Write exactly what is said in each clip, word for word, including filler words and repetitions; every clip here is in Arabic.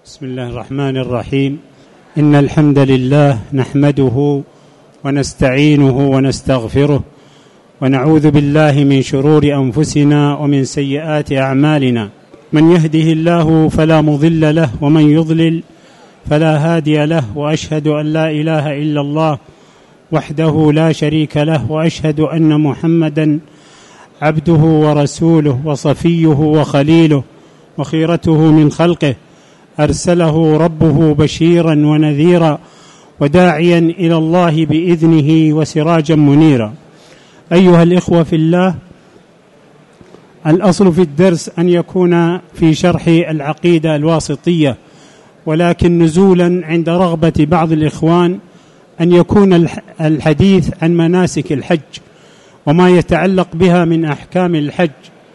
بسم الله الرحمن الرحيم. إن الحمد لله نحمده ونستعينه ونستغفره ونعوذ بالله من شرور أنفسنا ومن سيئات أعمالنا. من يهده الله فلا مضل له ومن يضلل فلا هادي له، وأشهد أن لا إله إلا الله وحده لا شريك له، وأشهد أن محمدا عبده ورسوله وصفيه وخليله وخيرته من خلقه، أرسله ربه بشيرا ونذيرا وداعيا إلى الله بإذنه وسراجا منيرا. أيها الإخوة في الله، الأصل في الدرس أن يكون في شرح العقيدة الواسطية، ولكن نزولا عند رغبة بعض الإخوان أن يكون الحديث عن مناسك الحج وما يتعلق بها من أحكام الحج،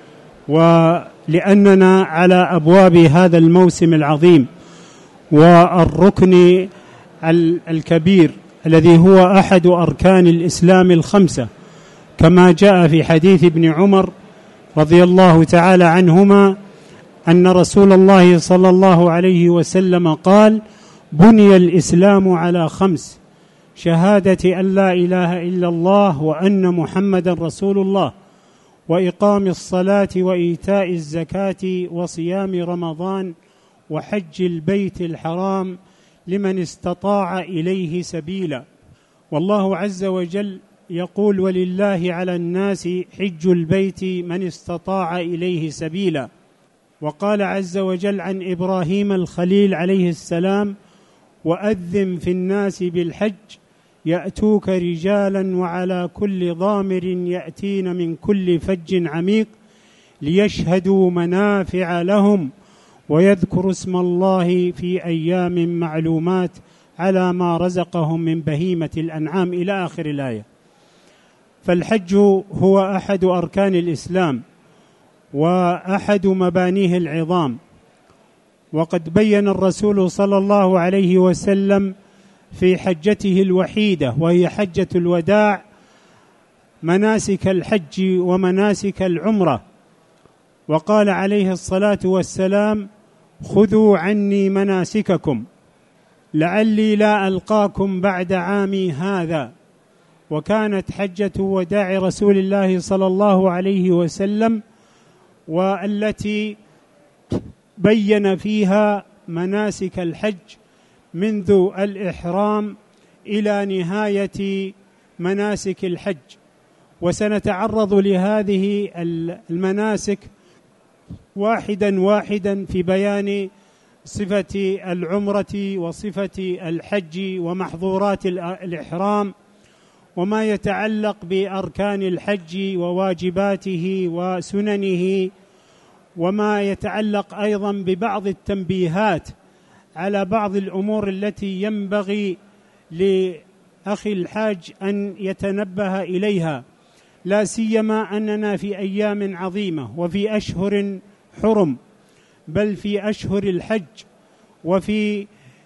ولأننا على أبواب هذا الموسم العظيم والركن الكبير الذي هو أحد أركان الإسلام الخمسة، كما جاء في حديث ابن عمر رضي الله تعالى عنهما أن رسول الله صلى الله عليه وسلم قال: بني الإسلام على خمس: شهادة أن لا إله إلا الله وأن محمدا رسول الله، وإقام الصلاة وإيتاء الزكاة وصيام رمضان وحج البيت الحرام لمن استطاع إليه سبيلا. والله عز وجل يقول: ولله على الناس حج البيت من استطاع إليه سبيلا. وقال عز وجل عن إبراهيم الخليل عليه السلام: وأذن في الناس بالحج يأتوك رجالا وعلى كل ضامر يأتين من كل فج عميق ليشهدوا منافع لهم ويذكروا اسم الله في أيام معلومات على ما رزقهم من بهيمة الأنعام، إلى آخر الآية. فالحج هو أحد أركان الإسلام وأحد مبانيه العظام، وقد بين الرسول صلى الله عليه وسلم في حجته الوحيدة وهي حجة الوداع مناسك الحج ومناسك العمرة، وقال عليه الصلاة والسلام: خذوا عني مناسككم لعلي لا ألقاكم بعد عامي هذا. وكانت حجة وداع رسول الله صلى الله عليه وسلم والتي بين فيها مناسك الحج منذ الإحرام إلى نهاية مناسك الحج، وسنتعرض لهذه المناسك واحدا واحدا في بيان صفة العمرة وصفة الحج ومحظورات الإحرام وما يتعلق بأركان الحج وواجباته وسننه، وما يتعلق أيضا ببعض التنبيهات على بعض الأمور التي ينبغي لأخي الحاج أن يتنبه إليها، لا سيما أننا في أيام عظيمة وفي أشهر حرم، بل في أشهر الحج وفي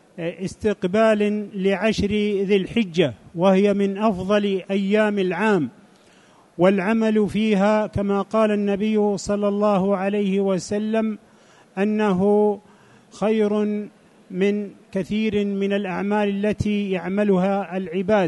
استقبال لعشر ذي الحجة، وهي من أفضل أيام العام، والعمل فيها كما قال النبي صلى الله عليه وسلم أنه خير من كثير من الأعمال التي يعملها العباد.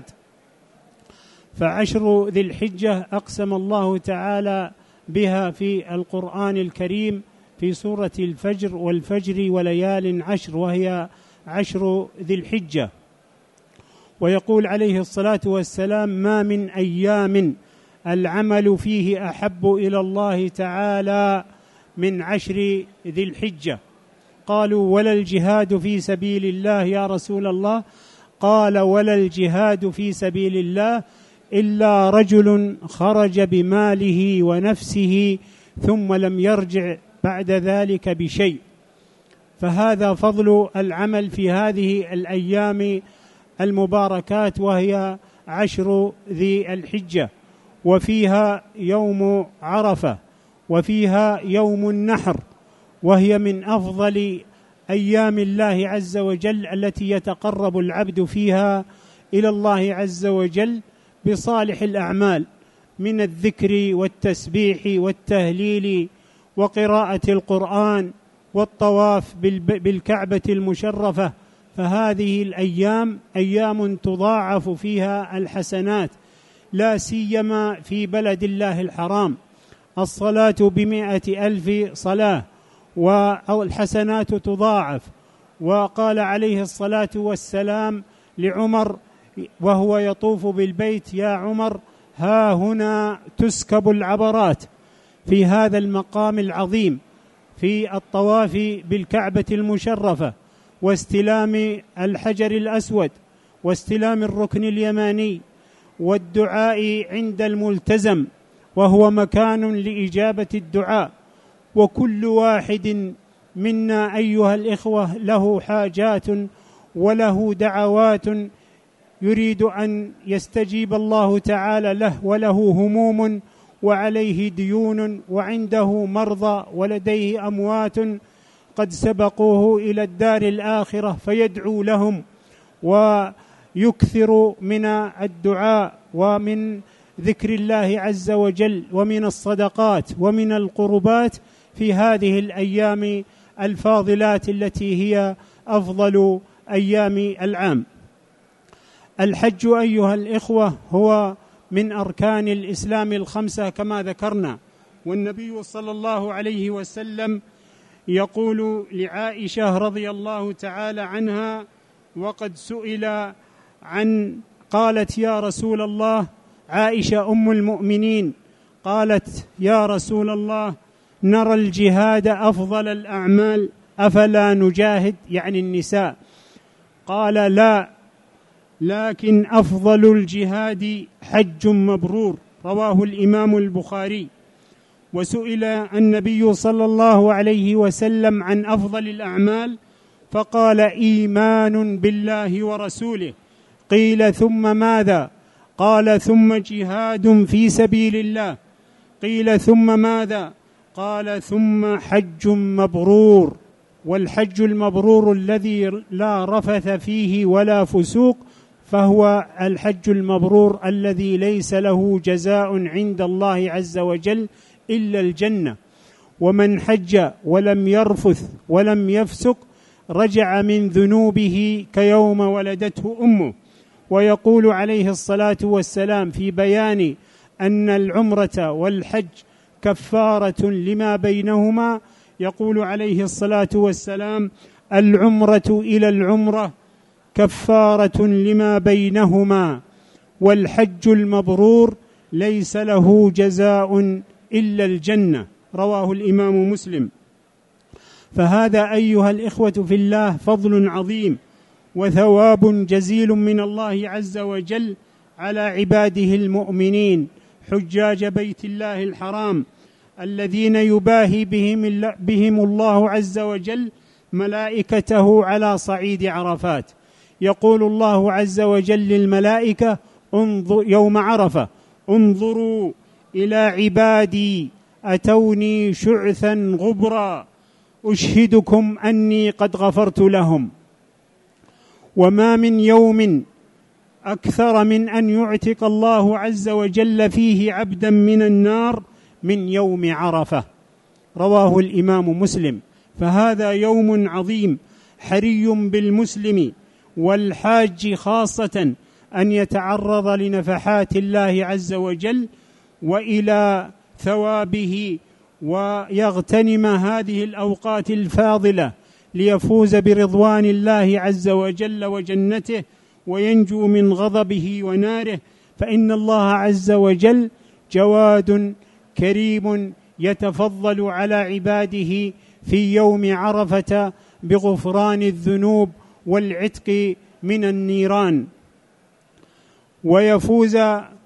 فعشر ذي الحجة أقسم الله تعالى بها في القرآن الكريم في سورة الفجر: والفجر وليال عشر، وهي عشر ذي الحجة. ويقول عليه الصلاة والسلام: ما من أيام العمل فيه أحب إلى الله تعالى من عشر ذي الحجة. قالوا: ولا الجهاد في سبيل الله يا رسول الله؟ قال: ولا الجهاد في سبيل الله إلا رجل خرج بماله ونفسه ثم لم يرجع بعد ذلك بشيء. فهذا فضل العمل في هذه الأيام المباركات، وهي عشر ذي الحجة، وفيها يوم عرفة، وفيها يوم النحر، وهي من أفضل أيام الله عز وجل التي يتقرب العبد فيها إلى الله عز وجل بصالح الأعمال من الذكر والتسبيح والتهليل وقراءة القرآن والطواف بالكعبة المشرفة، فهذه الأيام أيام تضاعف فيها الحسنات، لا سيما في بلد الله الحرام. الصلاة بمائة ألف صلاة والحسنات تضاعف. وقال عليه الصلاة والسلام لعمر وهو يطوف بالبيت: يا عمر، ها هنا تسكب العبرات. في هذا المقام العظيم في الطواف بالكعبة المشرفة واستلام الحجر الأسود واستلام الركن اليماني والدعاء عند الملتزم، وهو مكان لإجابة الدعاء. وكل واحد منا أيها الإخوة له حاجات وله دعوات يريد أن يستجيب الله تعالى له، وله هموم وعليه ديون وعنده مرضى ولديه أموات قد سبقوه إلى الدار الآخرة، فيدعو لهم ويكثر من الدعاء ومن ذكر الله عز وجل ومن الصدقات ومن القربات في هذه الأيام الفاضلات التي هي أفضل أيام العام. الحج أيها الإخوة هو من أركان الإسلام الخمسة كما ذكرنا، والنبي صلى الله عليه وسلم يقول لعائشة رضي الله تعالى عنها وقد سئل عن قالت: يا رسول الله، عائشة أم المؤمنين قالت: يا رسول الله، نرى الجهاد أفضل الأعمال، أفلا نجاهد؟ يعني النساء. قال: لا، لكن أفضل الجهاد حج مبرور، رواه الإمام البخاري. وسئل النبي صلى الله عليه وسلم عن أفضل الأعمال فقال: إيمان بالله ورسوله. قيل: ثم ماذا؟ قال: ثم جهاد في سبيل الله. قيل: ثم ماذا؟ قال: ثم حج مبرور. والحج المبرور الذي لا رفث فيه ولا فسوق فهو الحج المبرور الذي ليس له جزاء عند الله عز وجل إلا الجنة. ومن حج ولم يرفث ولم يفسق رجع من ذنوبه كيوم ولدته أمه. ويقول عليه الصلاة والسلام في بيان أن العمرة والحج كفارة لما بينهما، يقول عليه الصلاة والسلام: العمرة إلى العمرة كفارة لما بينهما، والحج المبرور ليس له جزاء إلا الجنة، رواه الإمام مسلم. فهذا أيها الإخوة في الله فضل عظيم وثواب جزيل من الله عز وجل على عباده المؤمنين حجاج بيت الله الحرام الذين يباهي بهم, بهم الله عز وجل ملائكته على صعيد عرفات. يقول الله عز وجل للملائكة انظر يوم عرفة: انظروا إلى عبادي أتوني شعثا غبرا أشهدكم أني قد غفرت لهم. وما من يوم أكثر من أن يعتق الله عز وجل فيه عبدا من النار من يوم عرفة، رواه الإمام مسلم. فهذا يوم عظيم حري بالمسلم والحاج خاصة أن يتعرض لنفحات الله عز وجل وإلى ثوابه ويغتنم هذه الأوقات الفاضلة ليفوز برضوان الله عز وجل وجنته وينجو من غضبه وناره، فإن الله عز وجل جواد كريم يتفضل على عباده في يوم عرفة بغفران الذنوب والعتق من النيران، ويفوز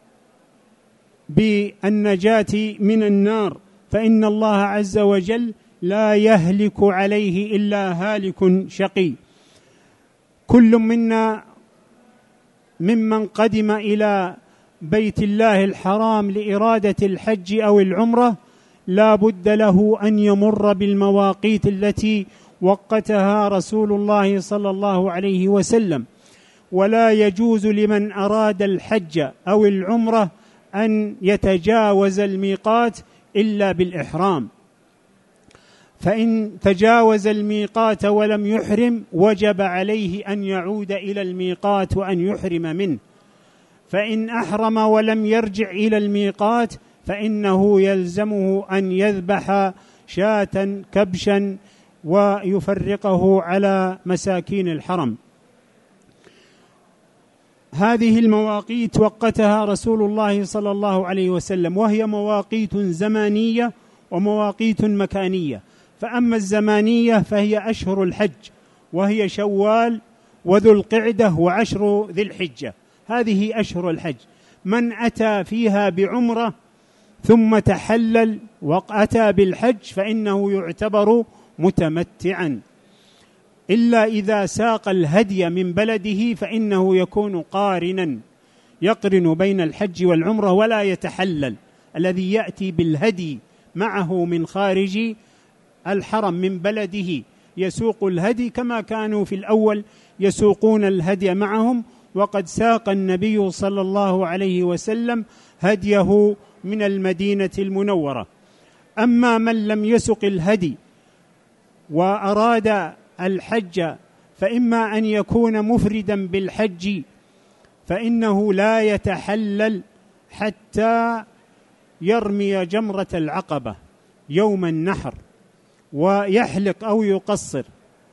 بالنجاة من النار، فإن الله عز وجل لا يهلك عليه إلا هالك شقي. كل منا ممن قدم إلى بيت الله الحرام لإرادة الحج أو العمرة لا بد له أن يمر بالمواقيت التي وقتها رسول الله صلى الله عليه وسلم، ولا يجوز لمن أراد الحج أو العمرة أن يتجاوز الميقات إلا بالإحرام. فإن تجاوز الميقات ولم يحرم وجب عليه أن يعود إلى الميقات وأن يحرم منه. فإن أحرم ولم يرجع إلى الميقات فإنه يلزمه أن يذبح شاة كبشا ويفرقه على مساكين الحرم. هذه المواقيت وقتها رسول الله صلى الله عليه وسلم، وهي مواقيت زمانية ومواقيت مكانية. فأما الزمانية فهي أشهر الحج، وهي شوال وذو القعدة وعشر ذي الحجة، هذه أشهر الحج. من أتى فيها بعمرة ثم تحلل وأتى بالحج فإنه يعتبر متمتعا، إلا إذا ساق الهدي من بلده فإنه يكون قارنا، يقرن بين الحج والعمرة ولا يتحلل. الذي يأتي بالهدي معه من خارج الحرم من بلده يسوق الهدي كما كانوا في الأول يسوقون الهدي معهم، وقد ساق النبي صلى الله عليه وسلم هديه من المدينة المنورة. أما من لم يسق الهدي وأراد الحج فإما أن يكون مفردا بالحج فإنه لا يتحلل حتى يرمي جمرة العقبة يوم النحر ويحلق أو يقصر.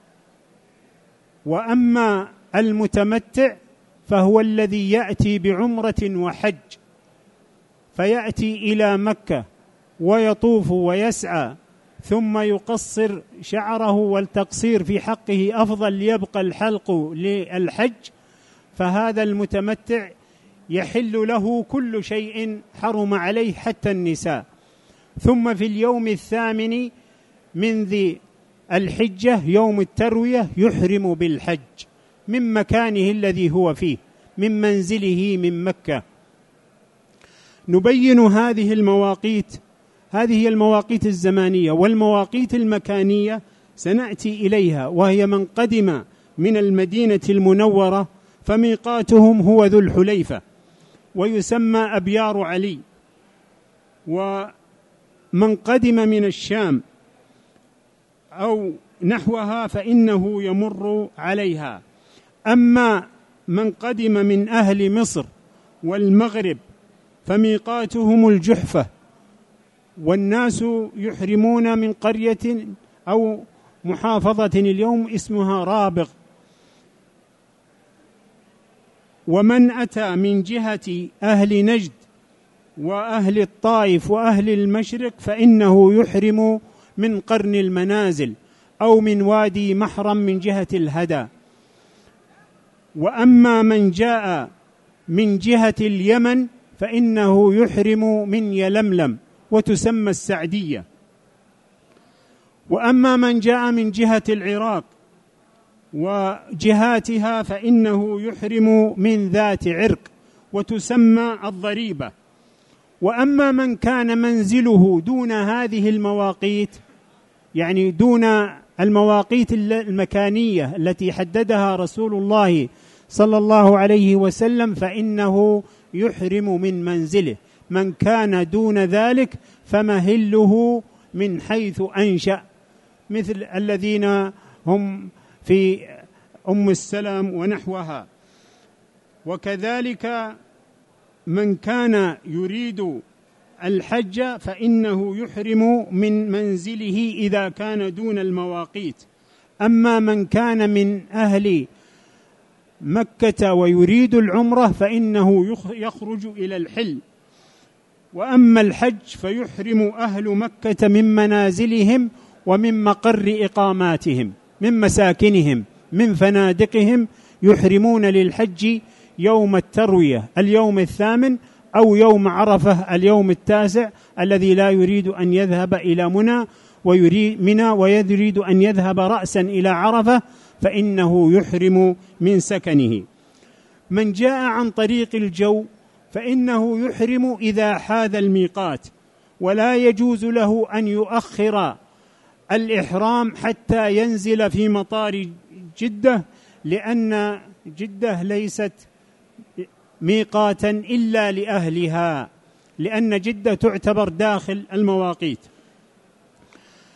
وأما المتمتع فهو الذي يأتي بعمرة وحج، فيأتي إلى مكة ويطوف ويسعى ثم يقصر شعره، والتقصير في حقه أفضل ليبقى الحلق للحج. فهذا المتمتع يحل له كل شيء حرم عليه حتى النساء. ثم في اليوم الثامن من ذي الحجة يوم التروية يحرم بالحج من مكانه الذي هو فيه من منزله من مكة. نبين هذه المواقيت، هذه هي المواقيت الزمانية. والمواقيت المكانية سنأتي إليها، وهي من قدم من المدينة المنورة فميقاتهم هو ذو الحليفة ويسمى أبيار علي. ومن قدم من الشام أو نحوها فإنه يمر عليها. أما من قدم من أهل مصر والمغرب فميقاتهم الجحفة، والناس يحرمون من قرية أو محافظة اليوم اسمها رابغ. ومن أتى من جهة أهل نجد وأهل الطائف وأهل المشرق فإنه يحرم من قرن المنازل أو من وادي محرم من جهة الهدى. وأما من جاء من جهة اليمن فإنه يحرم من يلملم وتسمى السعدية. وأما من جاء من جهة العراق وجهاتها فإنه يحرم من ذات عرق وتسمى الضريبة. وأما من كان منزله دون هذه المواقيت، يعني دون المواقيت المكانية التي حددها رسول الله صلى الله عليه وسلم، فإنه يحرم من منزله. من كان دون ذلك فمهله من حيث أنشأ، مثل الذين هم في أم السلام ونحوها. وكذلك من كان يريد الحج فإنه يحرم من منزله إذا كان دون المواقيت. أما من كان من أهل مكة ويريد العمرة فإنه يخرج إلى الحل. وأما الحج فيحرم أهل مكة من منازلهم ومن مقر إقاماتهم، من مساكنهم، من فنادقهم، يحرمون للحج يوم التروية اليوم الثامن أو يوم عرفة اليوم التاسع، الذي لا يريد أن يذهب إلى منى ويريد منى ويريد أن يذهب رأسا إلى عرفة فإنه يحرم من سكنه. من جاء عن طريق الجو فإنه يحرم إذا حاذ الميقات، ولا يجوز له أن يؤخر الإحرام حتى ينزل في مطار جدة، لأن جدة ليست ميقاتا إلا لأهلها، لأن جدة تعتبر داخل المواقيت.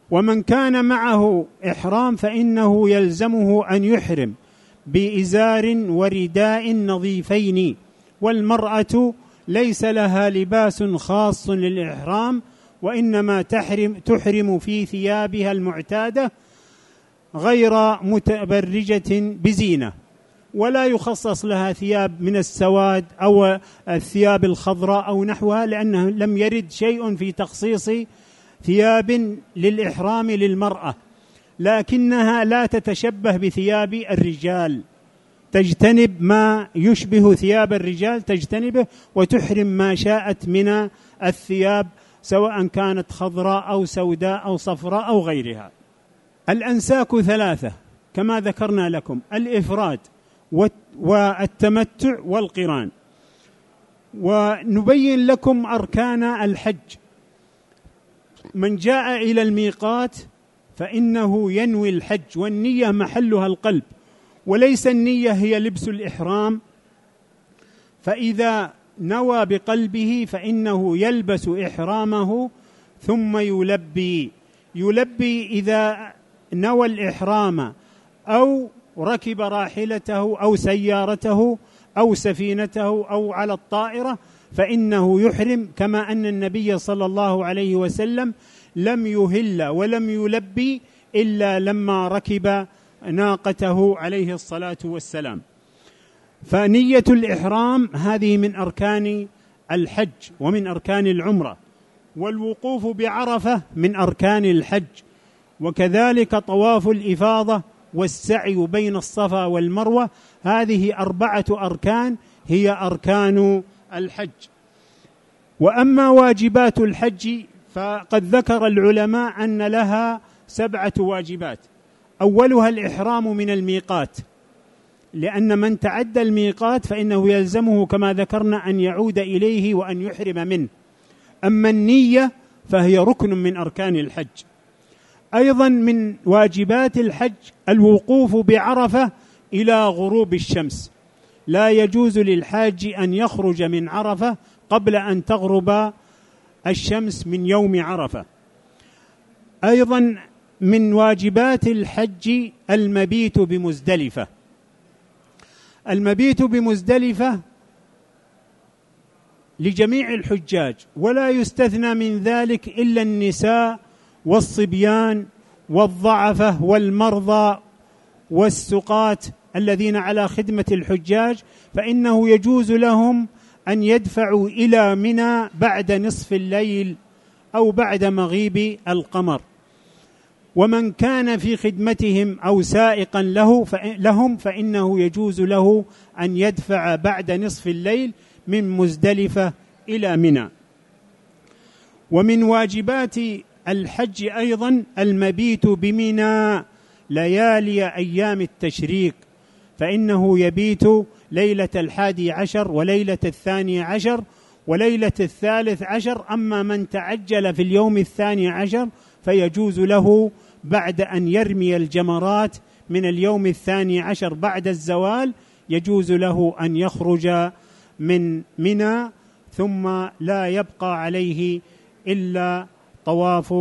ومن كان معه إحرام فإنه يلزمه أن يحرم بإزار ورداء نظيفين، والمرأة ليس لها لباس خاص للإحرام، وإنما تحرم, تحرم في ثيابها المعتادة غير متبرجة بزينة، ولا يخصص لها ثياب من السواد أو الثياب الخضراء أو نحوها، لأنه لم يرد شيء في تخصيص ثياب للإحرام للمرأة، لكنها لا تتشبه بثياب الرجال، تجتنب ما يشبه ثياب الرجال تجتنبه، وتحرم ما شاءت من الثياب سواء كانت خضراء أو سوداء أو صفراء أو غيرها. الأنساك ثلاثة كما ذكرنا لكم: الإفراد والتمتع والقران. ونبين لكم أركان الحج. من جاء إلى الميقات فإنه ينوي الحج، والنية محلها القلب، وليس النية هي لبس الإحرام، فإذا نوى بقلبه فإنه يلبس إحرامه ثم يلبي يلبي إذا نوى الإحرام أو ركب راحلته أو سيارته أو سفينته أو على الطائرة فإنه يحرم، كما أن النبي صلى الله عليه وسلم لم يهل ولم يلبي إلا لما ركب ناقته عليه الصلاة والسلام. فنية الإحرام هذه من أركان الحج ومن أركان العمرة، والوقوف بعرفة من أركان الحج، وكذلك طواف الإفاضة والسعي بين الصفا والمروة، هذه أربعة أركان هي أركان الحج. وأما واجبات الحج فقد ذكر العلماء أن لها سبعة واجبات. أولها الإحرام من الميقات، لأن من تعدى الميقات فإنه يلزمه كما ذكرنا أن يعود إليه وأن يحرم منه. أما النية فهي ركن من أركان الحج. أيضا من واجبات الحج الوقوف بعرفة إلى غروب الشمس، لا يجوز للحاج أن يخرج من عرفة قبل أن تغرب الشمس من يوم عرفة. أيضا من واجبات الحج المبيت بمزدلفة. المبيت بمزدلفة لجميع الحجاج، ولا يستثنى من ذلك إلا النساء والصبيان والضعفة والمرضى والسقاة الذين على خدمة الحجاج، فإنه يجوز لهم أن يدفعوا إلى منى بعد نصف الليل أو بعد مغيب القمر. ومن كان في خدمتهم أو سائقا له لهم فإنه يجوز له أن يدفع بعد نصف الليل من مزدلفة إلى منى. ومن واجبات الحج أيضا المبيت بمنى ليالي أيام التشريق، فإنه يبيت ليلة الحادي عشر وليلة الثاني عشر وليلة الثالث عشر. أما من تعجل في اليوم الثاني عشر فيجوز له بعد أن يرمي الجمرات من اليوم الثاني عشر بعد الزوال، يجوز له أن يخرج من منى، ثم لا يبقى عليه إلا طواف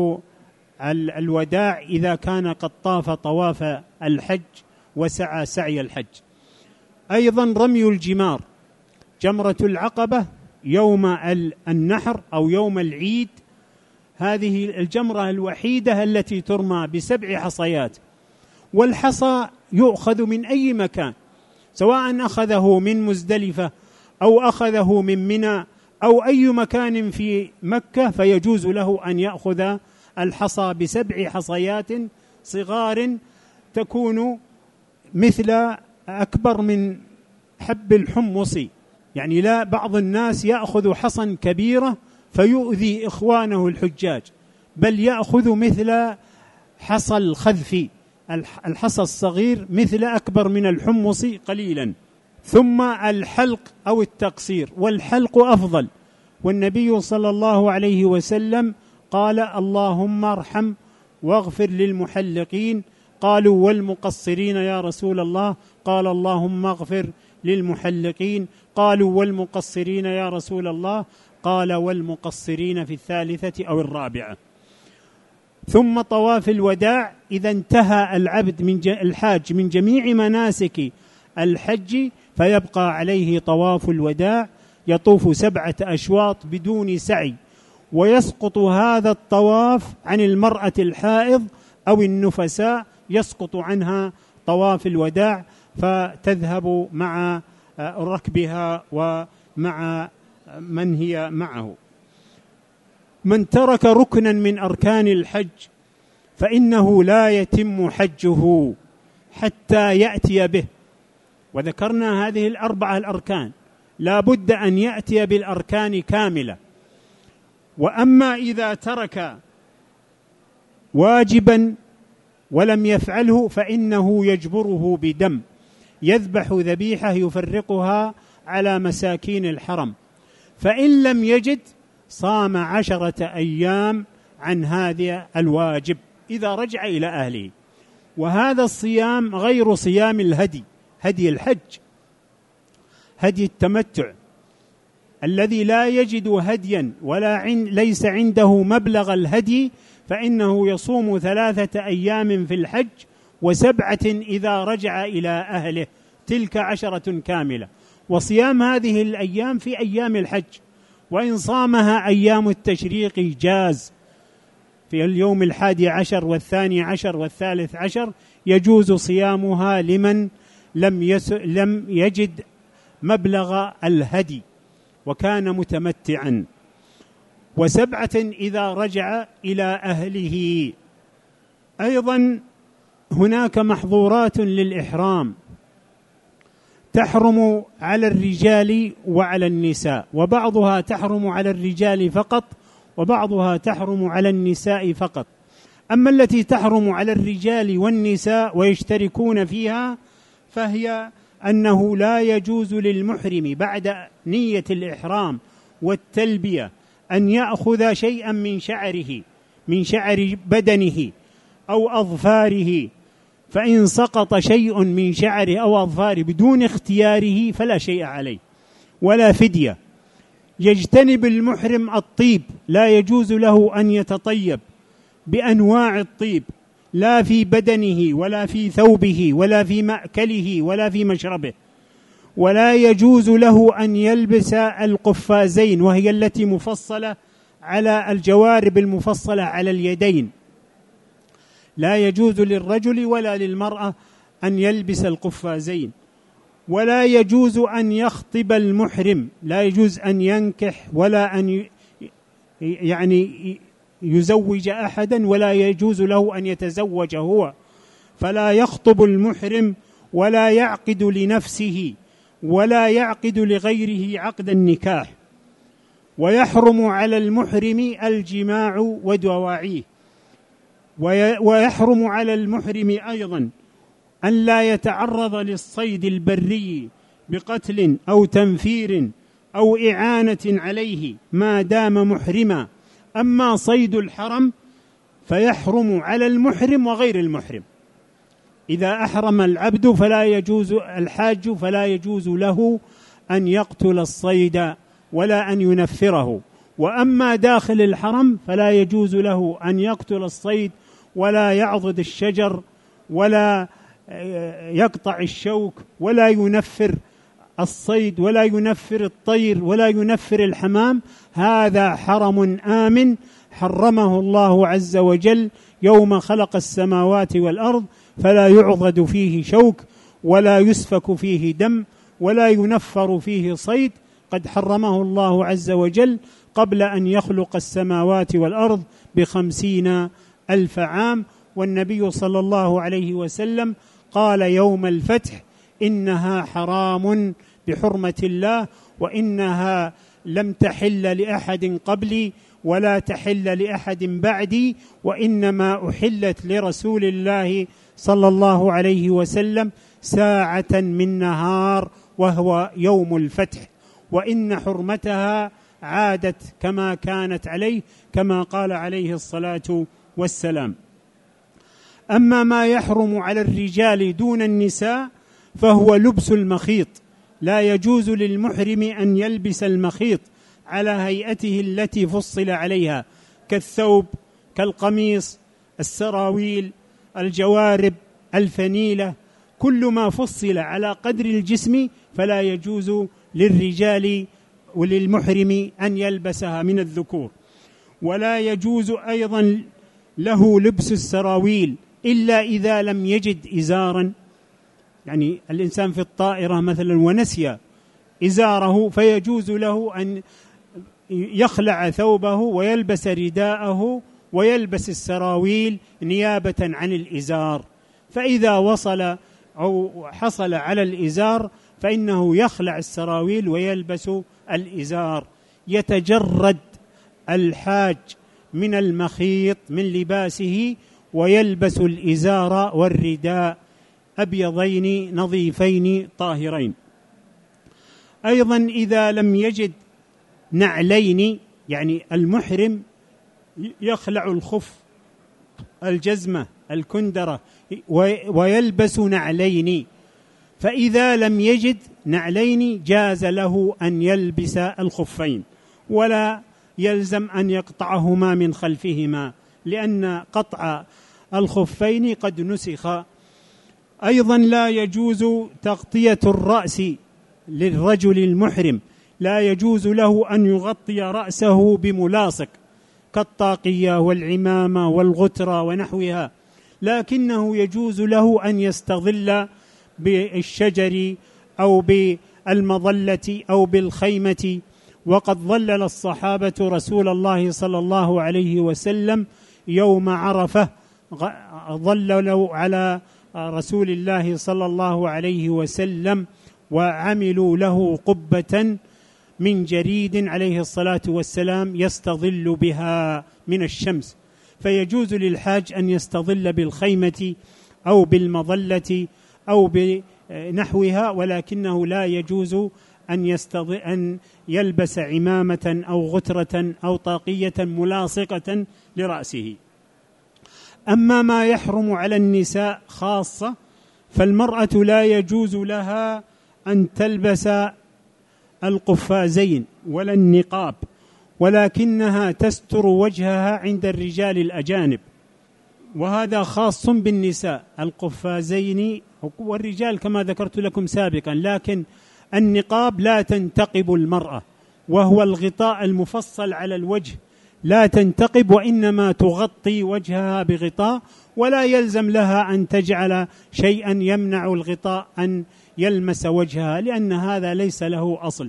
الوداع إذا كان قد طاف طواف الحج وسعى سعي الحج. أيضا رمي الجمار، جمرة العقبة يوم النحر أو يوم العيد، هذه الجمرة الوحيدة التي ترمى بسبع حصيات، والحصى يؤخذ من أي مكان، سواء أخذه من مزدلفة أو أخذه من منى أو أي مكان في مكة، فيجوز له أن يأخذ الحصى بسبع حصيات صغار تكون مثل أكبر من حب الحمص، يعني لا بعض الناس يأخذ حصى كبيرة فيؤذي إخوانه الحجاج، بل يأخذ مثل حصى الخذف، الحصى الصغير مثل أكبر من الحمص قليلا. ثم الحلق أو التقصير، والحلق أفضل، والنبي صلى الله عليه وسلم قال: اللهم ارحم واغفر للمحلقين. قالوا: والمقصرين يا رسول الله؟ قال: اللهم اغفر للمحلقين. قالوا: والمقصرين يا رسول الله؟ قال: والمقصرين في الثالثة أو الرابعة. ثم طواف الوداع. إذا انتهى العبد من الحاج من جميع مناسك الحج فيبقى عليه طواف الوداع، يطوف سبعة أشواط بدون سعي، ويسقط هذا الطواف عن المرأة الحائض أو النفساء، يسقط عنها طواف الوداع فتذهب مع ركبها ومع من هي معه. من ترك ركنا من أركان الحج فإنه لا يتم حجه حتى يأتي به. وذكرنا هذه الأربعة الأركان، لا بد أن يأتي بالأركان كاملة. وأما إذا ترك واجبا ولم يفعله فإنه يجبره بدم، يذبح ذبيحة يفرقها على مساكين الحرم، فإن لم يجد صام عشرة أيام عن هذا الواجب إذا رجع إلى أهله. وهذا الصيام غير صيام الهدي، هدي الحج، هدي التمتع الذي لا يجد هديا ولا عن ليس عنده مبلغ الهدي فإنه يصوم ثلاثة أيام في الحج وسبعة إذا رجع إلى أهله، تلك عشرة كاملة. وصيام هذه الأيام في أيام الحج، وإن صامها أيام التشريق جاز، في اليوم الحادي عشر والثاني عشر والثالث عشر يجوز صيامها لمن لم, يس لم يجد مبلغ الهدي وكان متمتعا، وسبعة إذا رجع إلى أهله. أيضا هناك محظورات للإحرام تحرم على الرجال وعلى النساء، وبعضها تحرم على الرجال فقط وبعضها تحرم على النساء فقط. أما التي تحرم على الرجال والنساء ويشتركون فيها فهي أنه لا يجوز للمحرم بعد نية الإحرام والتلبية أن يأخذ شيئا من شعره من شعر بدنه أو أظفاره، فإن سقط شيء من شعره أو أظفاره بدون اختياره فلا شيء عليه ولا فدية. يجتنب المحرم الطيب، لا يجوز له أن يتطيب بأنواع الطيب، لا في بدنه ولا في ثوبه ولا في مأكله ولا في مشربه. ولا يجوز له أن يلبس القفازين، وهي التي مفصلة على الجوارب المفصلة على اليدين، لا يجوز للرجل ولا للمرأة أن يلبس القفازين. ولا يجوز أن يخطب المحرم، لا يجوز أن ينكح ولا أن يعني يزوج أحدا، ولا يجوز له أن يتزوج هو، فلا يخطب المحرم ولا يعقد لنفسه ولا يعقد لغيره عقد النكاح. ويحرم على المحرم الجماع ودواعيه. ويحرم على المحرم أيضا أن لا يتعرض للصيد البري بقتل أو تنفير أو إعانة عليه ما دام محرما. أما صيد الحرم فيحرم على المحرم وغير المحرم. إذا أحرم العبد فلا يجوز الحاج فلا يجوز له أن يقتل الصيد ولا أن ينفره. وأما داخل الحرم فلا يجوز له أن يقتل الصيد ولا يعضد الشجر ولا يقطع الشوك ولا ينفر الصيد ولا ينفر الطير ولا ينفر الحمام. هذا حرم آمن حرمه الله عز وجل يوم خلق السماوات والأرض، فلا يعضد فيه شوك ولا يسفك فيه دم ولا ينفر فيه صيد. قد حرمه الله عز وجل قبل أن يخلق السماوات والأرض بخمسين ألف عام. والنبي صلى الله عليه وسلم قال يوم الفتح: إنها حرام بحرمة الله، وإنها لم تحل لأحد قبلي ولا تحل لأحد بعدي، وإنما أحلت لرسول الله صلى الله عليه وسلم ساعة من نهار وهو يوم الفتح، وإن حرمتها عادت كما كانت عليه كما قال عليه الصلاة والسلام. أما ما يحرم على الرجال دون النساء فهو لبس المخيط. لا يجوز للمحرم أن يلبس المخيط على هيئته التي فصل عليها كالثوب كالقميص السراويل، الجوارب، الفنيلة، كل ما فصل على قدر الجسم فلا يجوز للرجال وللمحرم أن يلبسها من الذكور. ولا يجوز أيضا له لبس السراويل إلا إذا لم يجد إزارا، يعني الإنسان في الطائرة مثلا ونسي إزاره فيجوز له أن يخلع ثوبه ويلبس رداءه ويلبس السراويل نيابة عن الإزار. فإذا وصل أو حصل على الإزار فإنه يخلع السراويل ويلبس الإزار. يتجرد الحاج من المخيط من لباسه ويلبس الإزار والرداء أبيضين نظيفين طاهرين. أيضا إذا لم يجد نعلين، يعني المحرم يخلع الخف، الجزمة، الكندرة، ويلبس نعلين. فإذا لم يجد نعلين جاز له أن يلبس الخفين، ولا يلزم أن يقطعهما من خلفهما، لأن قطع الخفين قد نسخ. أيضا لا يجوز تغطية الرأس للرجل المحرم، لا يجوز له أن يغطي رأسه بملاصق كالطاقية والعمامة والغترة ونحوها، لكنه يجوز له أن يستظل بالشجر أو بالمظلة أو بالخيمة. وقد ظلل الصحابة رسول الله صلى الله عليه وسلم يوم عرفة، ظللوا على رسول الله صلى الله عليه وسلم وعملوا له قبة من جريد عليه الصلاة والسلام يستظل بها من الشمس. فيجوز للحاج أن يستظل بالخيمة أو بالمظلة أو بنحوها، ولكنه لا يجوز أن, أن يلبس عمامة أو غترة أو طاقية ملاصقة لرأسه. أما ما يحرم على النساء خاصة فالمرأة لا يجوز لها أن تلبس القفازين ولا النقاب، ولكنها تستر وجهها عند الرجال الأجانب، وهذا خاص بالنساء القفازين، والرجال كما ذكرت لكم سابقا. لكن النقاب لا تنتقب المرأة، وهو الغطاء المفصل على الوجه، لا تنتقب وإنما تغطي وجهها بغطاء، ولا يلزم لها أن تجعل شيئا يمنع الغطاء أن يلمس وجهها، لأن هذا ليس له أصل.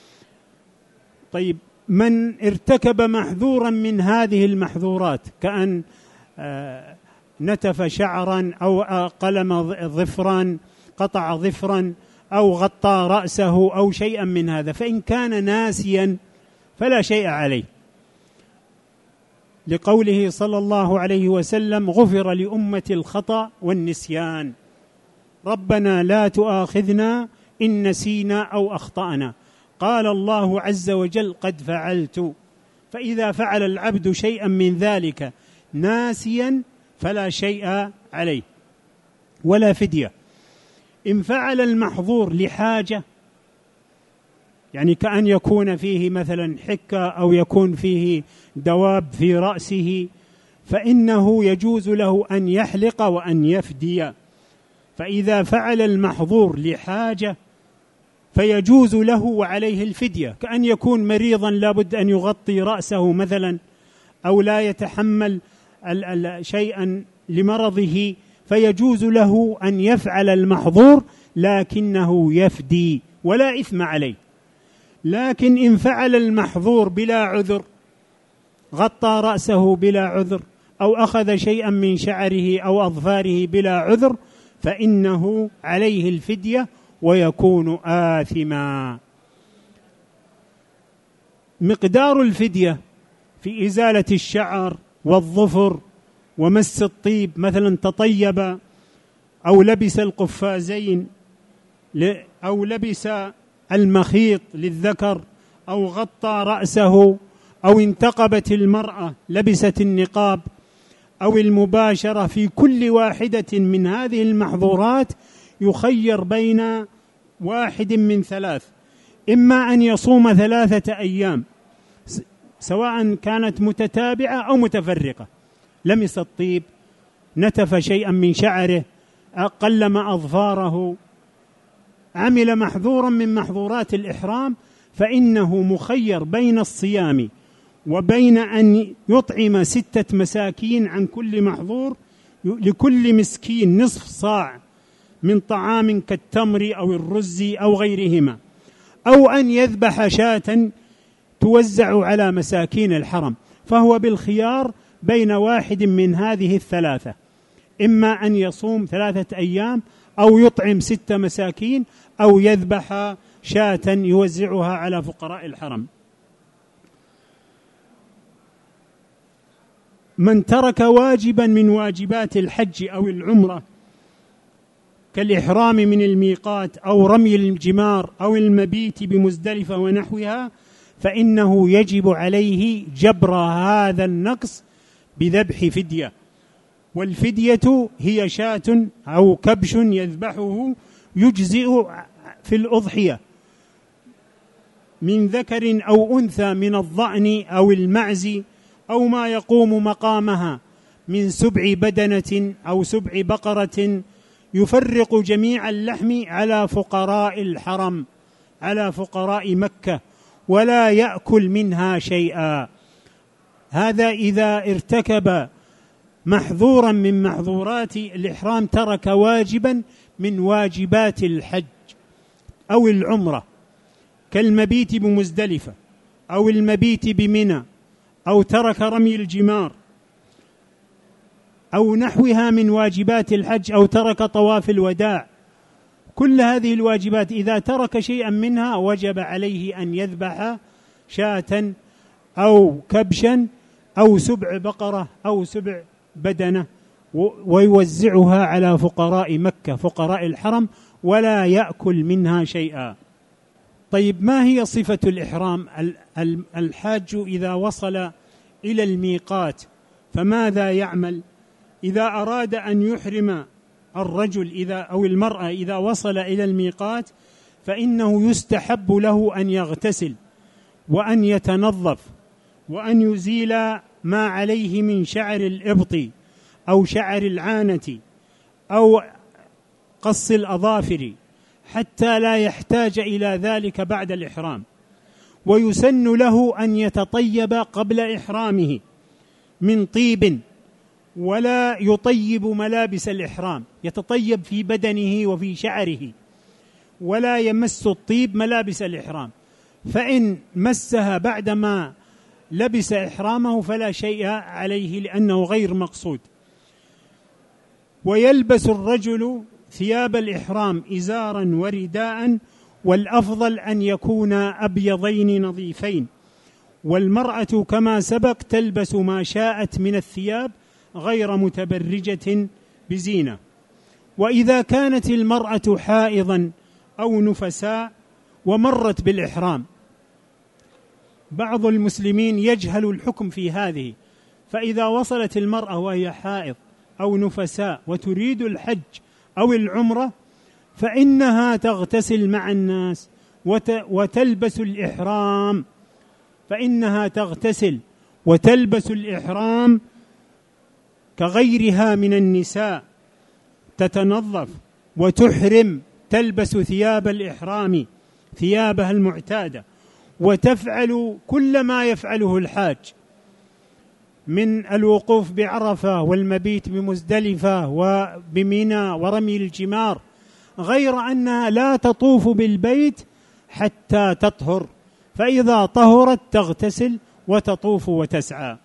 طيب، من ارتكب محذورا من هذه المحظورات كأن نتف شعرا أو قلم ظفرا، قطع ظفرا، أو غطى رأسه أو شيئا من هذا، فإن كان ناسيا فلا شيء عليه، لقوله صلى الله عليه وسلم: غفر لأمة الخطأ والنسيان، ربنا لا تؤاخذنا إن نسينا أو أخطأنا. قال الله عز وجل: قد فعلت. فإذا فعل العبد شيئا من ذلك ناسيا فلا شيء عليه ولا فدية. إن فعل المحظور لحاجة، يعني كأن يكون فيه مثلا حكة أو يكون فيه دواب في رأسه، فإنه يجوز له أن يحلق وأن يفدي. فإذا فعل المحظور لحاجة فيجوز له وعليه الفدية، كأن يكون مريضا لابد أن يغطي رأسه مثلا، أو لا يتحمل شيئا لمرضه، فيجوز له أن يفعل المحظور لكنه يفدي ولا إثم عليه. لكن إن فعل المحظور بلا عذر، غطى رأسه بلا عذر، أو أخذ شيئا من شعره أو أظفاره بلا عذر، فإنه عليه الفدية ويكون آثما. مقدار الفدية في إزالة الشعر والظفر ومس الطيب، مثلا تطيب أو لبس القفازين أو لبس المخيط للذكر أو غطى رأسه أو انتقبت المرأة لبست النقاب أو المباشرة، في كل واحدة من هذه المحظورات يخير بين واحد من ثلاث: إما أن يصوم ثلاثة أيام سواء كانت متتابعة أو متفرقة، لمس الطيب، نتف شيئا من شعره، قلم أظفاره، عمل محظورا من محظورات الإحرام، فإنه مخير بين الصيام وبين أن يطعم ستة مساكين عن كل محظور، لكل مسكين نصف صاع من طعام كالتمر أو الرز أو غيرهما، أو أن يذبح شاة توزع على مساكين الحرم. فهو بالخيار بين واحد من هذه الثلاثة، إما أن يصوم ثلاثة أيام أو يطعم ست مساكين أو يذبح شاة يوزعها على فقراء الحرم. من ترك واجبا من واجبات الحج أو العمرة كالإحرام من الميقات أو رمي الجمار أو المبيت بمزدلفة ونحوها، فإنه يجب عليه جبر هذا النقص بذبح فدية، والفدية هي شاة أو كبش يذبحه يجزئ في الأضحية من ذكر أو أنثى من الضأن أو المعز أو ما يقوم مقامها من سبع بدنة أو سبع بقرة، يفرق جميع اللحم على فقراء الحرم، على فقراء مكة، ولا يأكل منها شيئا. هذا إذا ارتكب محظورا من محظورات الإحرام، ترك واجبا من واجبات الحج أو العمرة كالمبيت بمزدلفة أو المبيت بمنى، أو ترك رمي الجمار أو نحوها من واجبات الحج، أو ترك طواف الوداع. كل هذه الواجبات إذا ترك شيئا منها وجب عليه أن يذبح شاة أو كبشا أو سبع بقرة أو سبع بدنة ويوزعها على فقراء مكة، فقراء الحرم، ولا يأكل منها شيئا. طيب، ما هي صفة الإحرام؟ الحاج إذا وصل إلى الميقات فماذا يعمل؟ إذا أراد أن يحرم الرجل إذا أو المرأة إذا وصل إلى الميقات، فإنه يستحب له أن يغتسل وأن يتنظف وأن يزيل ما عليه من شعر الإبط أو شعر العانة أو قص الأظافر، حتى لا يحتاج إلى ذلك بعد الإحرام. ويسن له أن يتطيب قبل إحرامه من طيب، ولا يطيب ملابس الإحرام، يتطيب في بدنه وفي شعره، ولا يمس الطيب ملابس الإحرام، فإن مسها بعدما لبس إحرامه فلا شيء عليه لأنه غير مقصود. ويلبس الرجل ثياب الإحرام إزارا ورداء، والأفضل أن يكون أبيضين نظيفين. والمرأة كما سبق تلبس ما شاءت من الثياب غير متبرجة بزينة. وإذا كانت المرأة حائضا أو نفساء ومرت بالإحرام، بعض المسلمين يجهل الحكم في هذه، فإذا وصلت المرأة وهي حائض أو نفساء وتريد الحج أو العمرة، فإنها تغتسل مع الناس وتلبس الإحرام، فإنها تغتسل وتلبس الإحرام كغيرها من النساء، تتنظف وتحرم، تلبس ثياب الإحرام ثيابها المعتادة، وتفعل كل ما يفعله الحاج من الوقوف بعرفة والمبيت بمزدلفة وبمنى ورمي الجمار، غير أنها لا تطوف بالبيت حتى تطهر، فإذا طهرت تغتسل وتطوف وتسعى،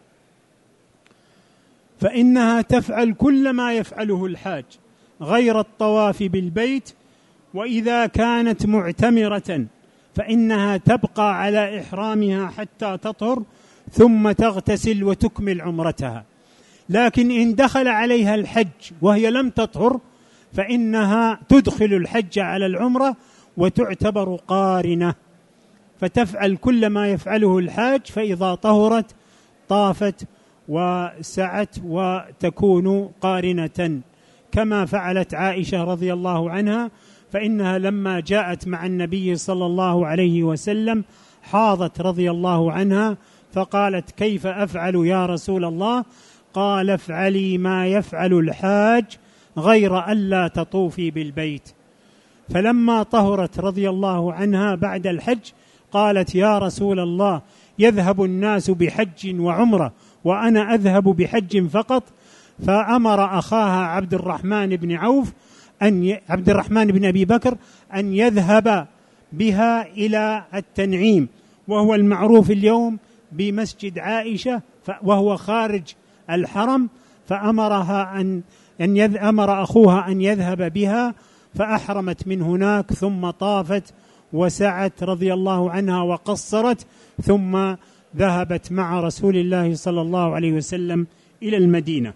فإنها تفعل كل ما يفعله الحاج غير الطواف بالبيت. وإذا كانت معتمرة فإنها تبقى على إحرامها حتى تطهر ثم تغتسل وتكمل عمرتها. لكن إن دخل عليها الحج وهي لم تطهر فإنها تدخل الحج على العمرة وتعتبر قارنة، فتفعل كل ما يفعله الحاج، فإذا طهرت طافت وسعت وتكون قارنة، كما فعلت عائشة رضي الله عنها، فإنها لما جاءت مع النبي صلى الله عليه وسلم حاضت رضي الله عنها، فقالت: كيف أفعل يا رسول الله؟ قال افعلي ما يفعل الحاج غير ألا تطوفي بالبيت. فلما طهرت رضي الله عنها بعد الحج قالت يا رسول الله يذهب الناس بحج وعمرة وأنا أذهب بحج فقط، فأمر أخاها عبد الرحمن بن عوف أن ي... عبد الرحمن بن أبي بكر أن يذهب بها إلى التنعيم، وهو المعروف اليوم بمسجد عائشة، وهو خارج الحرم، فأمرها أن أن يذ... أمر أخوها أن يذهب بها، فأحرمت من هناك ثم طافت وسعت رضي الله عنها وقصرت، ثم ذهبت مع رسول الله صلى الله عليه وسلم إلى المدينة.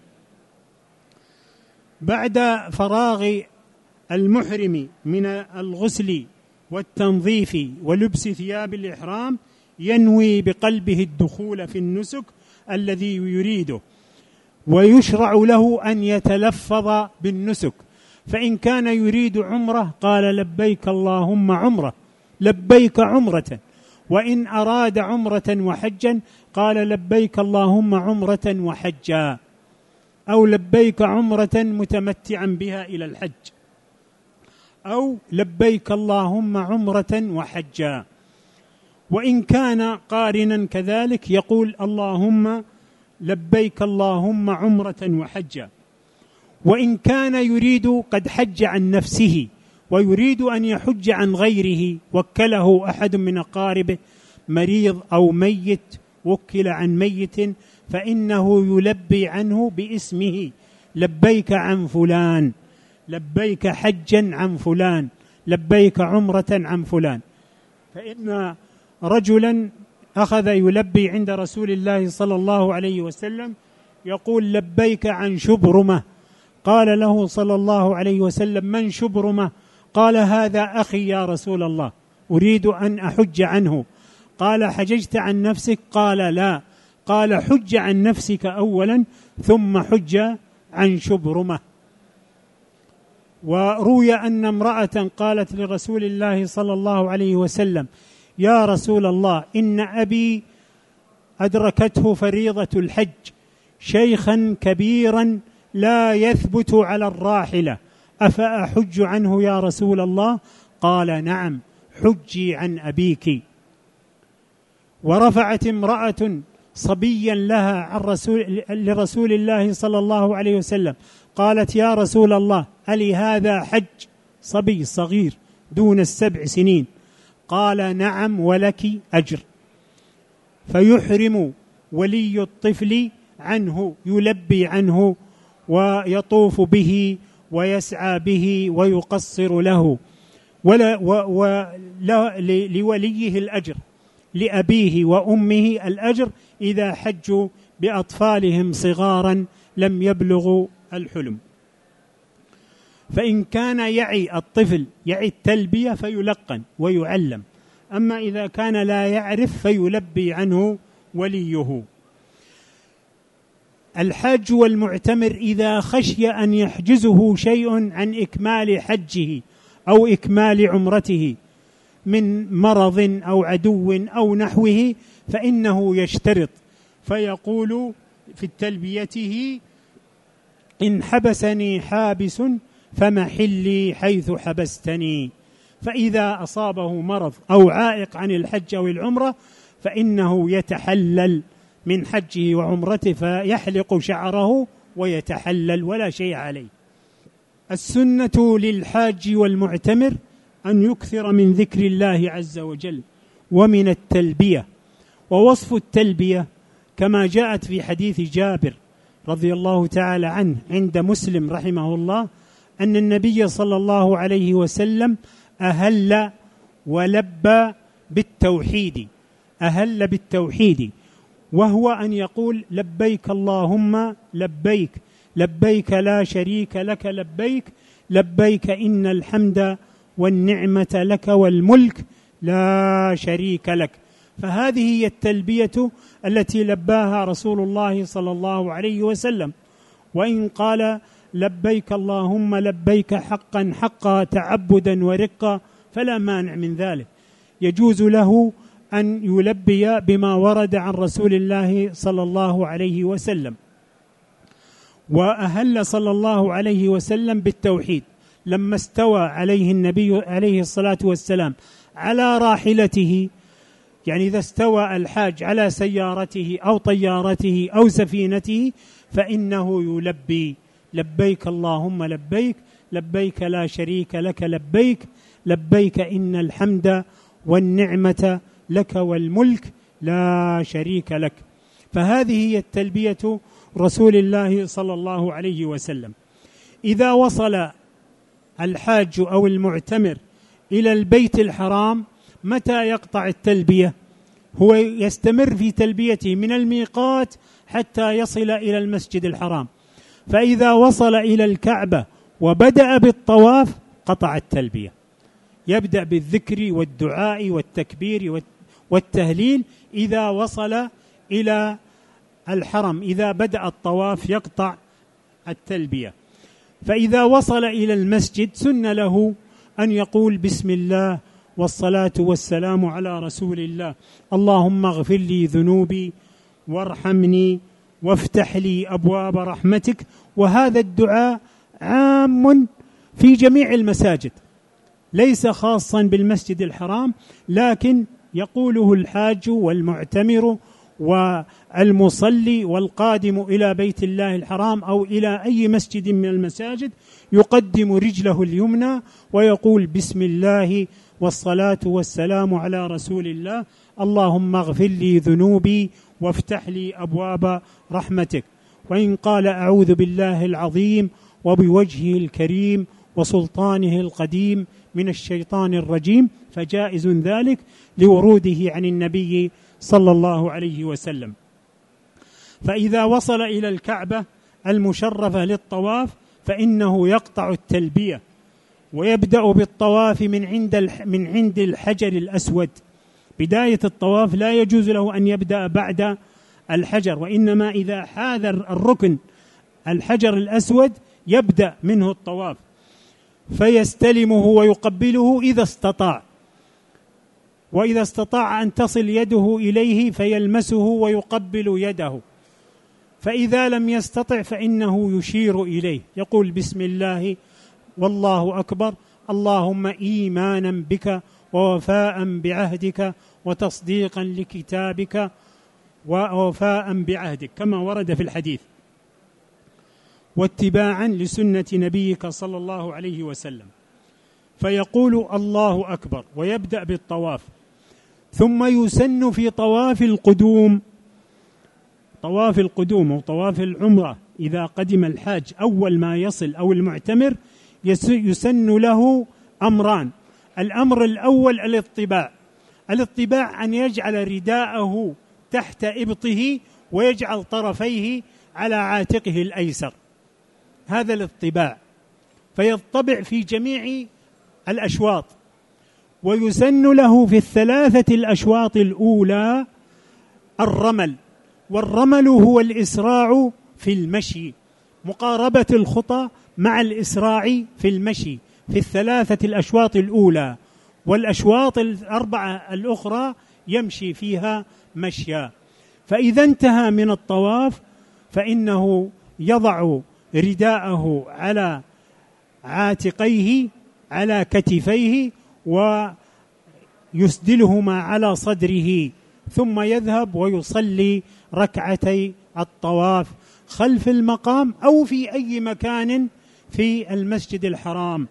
بعد فراغ المحرم من الغسل والتنظيف ولبس ثياب الإحرام ينوي بقلبه الدخول في النسك الذي يريده، ويشرع له أن يتلفظ بالنسك، فإن كان يريد عمرة قال لبيك اللهم عمرة، لبيك عمرة، وإن أراد عمرة وحجا قال لبيك اللهم عمرة وحجا، أو لبيك عمرة متمتعا بها إلى الحج، أو لبيك اللهم عمرة وحجا. وإن كان قارنا كذلك يقول اللهم لبيك اللهم عمرة وحجا. وإن كان يريد قد حج عن نفسه ويريد أن يحج عن غيره، وكله أحد من أقاربه مريض أو ميت، وكل عن ميت، فإنه يلبي عنه باسمه، لبيك عن فلان، لبيك حجا عن فلان، لبيك عمرة عن فلان. فإن رجلا أخذ يلبي عند رسول الله صلى الله عليه وسلم يقول لبيك عن شبرمة، قال له صلى الله عليه وسلم من شبرمة؟ قال هذا أخي يا رسول الله أريد أن أحج عنه. قال حججت عن نفسك؟ قال لا. قال حج عن نفسك أولا ثم حج عن شبرمة. وروي أن امرأة قالت لرسول الله صلى الله عليه وسلم يا رسول الله إن أبي أدركته فريضة الحج شيخا كبيرا لا يثبت على الراحلة، أفأحج عنه يا رسول الله؟ قال نعم حجي عن أبيك. ورفعت امرأة صبيا لها عن رسول لرسول الله صلى الله عليه وسلم قالت يا رسول الله ألي هذا حج؟ صبي صغير دون السبع سنين. قال نعم ولك أجر. فيحرم ولي الطفل عنه، يلبي عنه ويطوف به ويسعى به ويقصر له، ولا ولا لوليه الأجر، لأبيه وأمه الأجر إذا حجوا بأطفالهم صغارا لم يبلغوا الحلم. فإن كان يعي الطفل يعي التلبية فيلقن ويعلم، أما إذا كان لا يعرف فيلبي عنه وليه. الحاج والمعتمر إذا خشي أن يحجزه شيء عن إكمال حجه أو إكمال عمرته من مرض أو عدو أو نحوه فإنه يشترط فيقول في تلبيته إن حبسني حابس فمحلي حيث حبستني. فإذا أصابه مرض أو عائق عن الحج أو العمرة فإنه يتحلل من حجه وعمرته، فيحلق شعره ويتحلل ولا شيء عليه. السنة للحاج والمعتمر أن يكثر من ذكر الله عز وجل ومن التلبية. ووصف التلبية كما جاءت في حديث جابر رضي الله تعالى عنه عند مسلم رحمه الله أن النبي صلى الله عليه وسلم أهل ولبى بالتوحيد، أهل بالتوحيد، وهو أن يقول لبيك اللهم لبيك، لبيك لا شريك لك لبيك، لبيك إن الحمد والنعمة لك والملك لا شريك لك. فهذه هي التلبية التي لباها رسول الله صلى الله عليه وسلم. وإن قال لبيك اللهم لبيك حقا حقا تعبدا ورقا فلا مانع من ذلك، يجوز له أن يلبي بما ورد عن رسول الله صلى الله عليه وسلم. وأهل صلى الله عليه وسلم بالتوحيد لما استوى عليه النبي عليه الصلاة والسلام على راحلته، يعني إذا استوى الحاج على سيارته أو طيارته أو سفينته فإنه يلبي لبيك اللهم لبيك، لبيك لا شريك لك لبيك، لبيك إن الحمد والنعمة لك والملك لا شريك لك. فهذه هي التلبية رسول الله صلى الله عليه وسلم. إذا وصل الحاج أو المعتمر إلى البيت الحرام متى يقطع التلبية؟ هو يستمر في تلبيته من الميقات حتى يصل إلى المسجد الحرام، فإذا وصل إلى الكعبة وبدأ بالطواف قطع التلبية، يبدأ بالذكر والدعاء والتكبير والتهليل إذا وصل إلى الحرم. إذا بدأ الطواف يقطع التلبية. فإذا وصل إلى المسجد سن له أن يقول بسم الله والصلاة والسلام على رسول الله، اللهم اغفر لي ذنوبي وارحمني وافتح لي أبواب رحمتك. وهذا الدعاء عام في جميع المساجد، ليس خاصا بالمسجد الحرام، لكن يقوله الحاج والمعتمر والمصلي والقادم إلى بيت الله الحرام أو إلى أي مسجد من المساجد، يقدم رجله اليمنى ويقول بسم الله والصلاة والسلام على رسول الله، اللهم اغفر لي ذنوبي وافتح لي أبواب رحمتك. وإن قال أعوذ بالله العظيم وبوجهه الكريم وسلطانه القديم من الشيطان الرجيم فجائز ذلك لوروده عن النبي صلى الله عليه وسلم. فإذا وصل إلى الكعبة المشرفة للطواف فإنه يقطع التلبية ويبدأ بالطواف من عند من عند الحجر الأسود. بداية الطواف لا يجوز له أن يبدأ بعد الحجر، وإنما إذا حاذر الركن الحجر الأسود يبدأ منه الطواف، فيستلمه ويقبله إذا استطاع، وإذا استطاع أن تصل يده إليه فيلمسه ويقبل يده، فإذا لم يستطع فإنه يشير إليه، يقول بسم الله والله أكبر، اللهم إيمانا بك ووفاء بعهدك وتصديقا لكتابك ووفاء بعهدك كما ورد في الحديث، واتباعا لسنة نبيك صلى الله عليه وسلم. فيقول الله أكبر ويبدأ بالطواف. ثم يسن في طواف القدوم، طواف القدوم وطواف العمرة إذا قدم الحاج أول ما يصل أو المعتمر يسن له أمران. الأمر الأول الاطباع، الاطباع أن يجعل رداءه تحت إبطه ويجعل طرفيه على عاتقه الأيسر، هذا الاطباع، فيطبع في جميع الأشواط. ويسن له في الثلاثة الأشواط الأولى الرمل، والرمل هو الإسراع في المشي، مقاربة الخطى مع الإسراع في المشي في الثلاثة الأشواط الأولى، والأشواط الأربعة الأخرى يمشي فيها مشيا. فإذا انتهى من الطواف فإنه يضع رداءه على عاتقيه على كتفيه ويسدلهما على صدره، ثم يذهب ويصلي ركعتي الطواف خلف المقام أو في أي مكان في المسجد الحرام.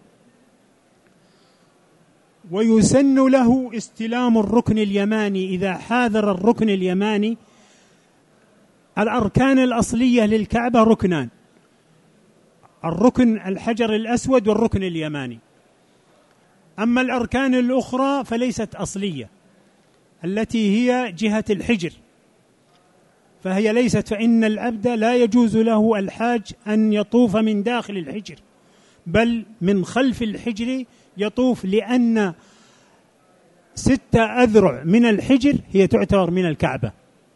ويسن له استلام الركن اليماني إذا حاذر الركن اليماني. الأركان الأصلية للكعبة ركنان، الركن الحجر الأسود والركن اليماني، أما الأركان الأخرى فليست أصلية التي هي جهة الحجر فهي ليست، فإن العبد لا يجوز له الحاج أن يطوف من داخل الحجر بل من خلف الحجر يطوف، لأن ستة أذرع من الحجر هي تعتبر من الكعبة،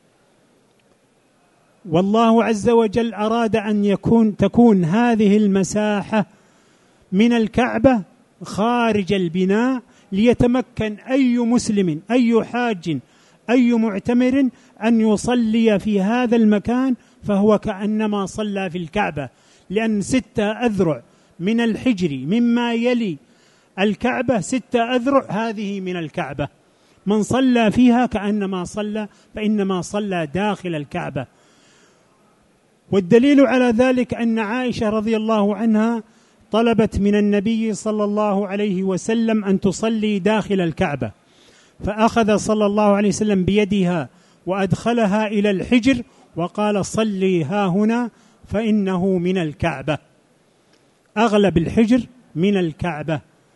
والله عز وجل أراد أن يكون تكون هذه المساحة من الكعبة خارج البناء ليتمكن أي مسلم أي حاج أي معتمر أن يصلي في هذا المكان فهو كأنما صلى في الكعبة، لأن ستة أذرع من الحجر مما يلي الكعبة، ستة أذرع هذه من الكعبة، من صلى فيها كأنما صلى، فإنما صلى داخل الكعبة. والدليل على ذلك أن عائشة رضي الله عنها طلبت من النبي صلى الله عليه وسلم أن تصلي داخل الكعبة، فأخذ صلى الله عليه وسلم بيدها وأدخلها إلى الحجر وقال صلي ها هنا فإنه من الكعبة. أغلب الحجر من الكعبة.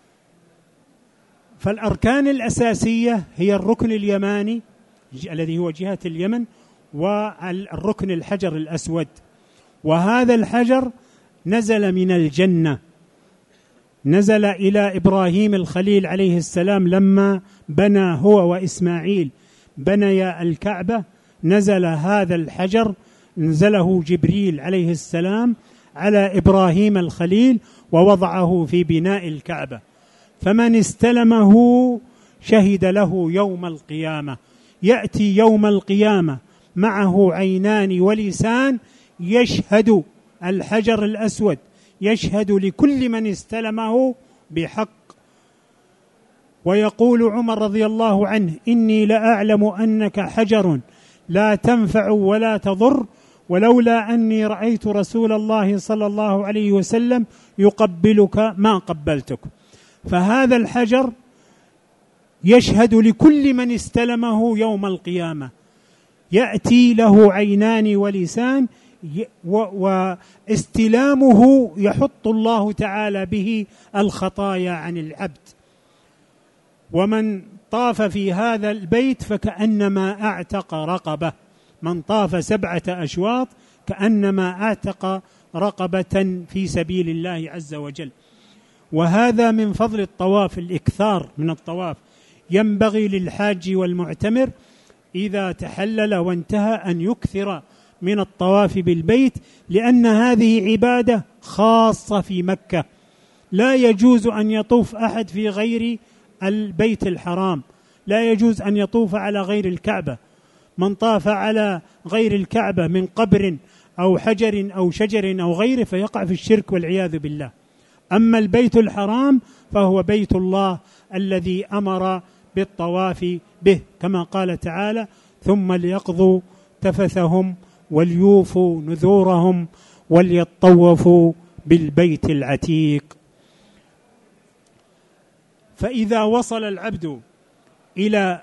فالأركان الأساسية هي الركن اليماني الذي هو جهة اليمن، والركن الحجر الأسود، وهذا الحجر نزل من الجنة، نزل إلى إبراهيم الخليل عليه السلام لما بنى هو وإسماعيل بني الكعبة، نزل هذا الحجر، نزله جبريل عليه السلام على إبراهيم الخليل ووضعه في بناء الكعبة، فمن استلمه شهد له يوم القيامة، يأتي يوم القيامة معه عينان ولسان يشهد الحجر الأسود، يشهد لكل من استلمه بحق. ويقول عمر رضي الله عنه إني لأعلم أنك حجر لا تنفع ولا تضر، ولولا أني رأيت رسول الله صلى الله عليه وسلم يقبلك ما قبلتك. فهذا الحجر يشهد لكل من استلمه يوم القيامة، يأتي له عينان ولسان، واستلامه يحط الله تعالى به الخطايا عن العبد. ومن طاف في هذا البيت فكأنما أعتق رقبة، من طاف سبعة أشواط كأنما أعتق رقبة في سبيل الله عز وجل. وهذا من فضل الطواف، الإكثار من الطواف. ينبغي للحاج والمعتمر إذا تحلل وانتهى أن يكثر من الطواف بالبيت، لأن هذه عبادة خاصة في مكة، لا يجوز أن يطوف أحد في غير البيت الحرام، لا يجوز أن يطوف على غير الكعبة. من طاف على غير الكعبة من قبر أو حجر أو شجر أو غيره فيقع في الشرك والعياذ بالله. أما البيت الحرام فهو بيت الله الذي أمر بالطواف به، كما قال تعالى ثم ليقضوا تفثهم وليوفوا نذورهم وليطوفوا بالبيت العتيق. فإذا وصل العبد إلى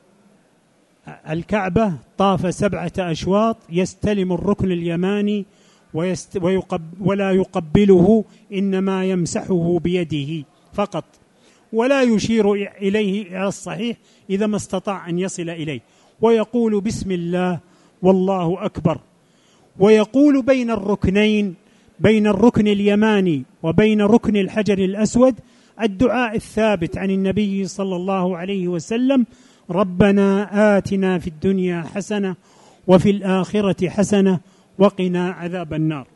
الكعبة طاف سبعة أشواط، يستلم الركن اليماني ويقب ولا يقبله، إنما يمسحه بيده فقط، ولا يشير إليه على الصحيح إذا ما استطاع أن يصل إليه، ويقول بسم الله والله أكبر. ويقول بين الركنين، بين الركن اليماني وبين ركن الحجر الأسود، الدعاء الثابت عن النبي صلى الله عليه وسلم: ربنا آتنا في الدنيا حسنة وفي الآخرة حسنة وقنا عذاب النار.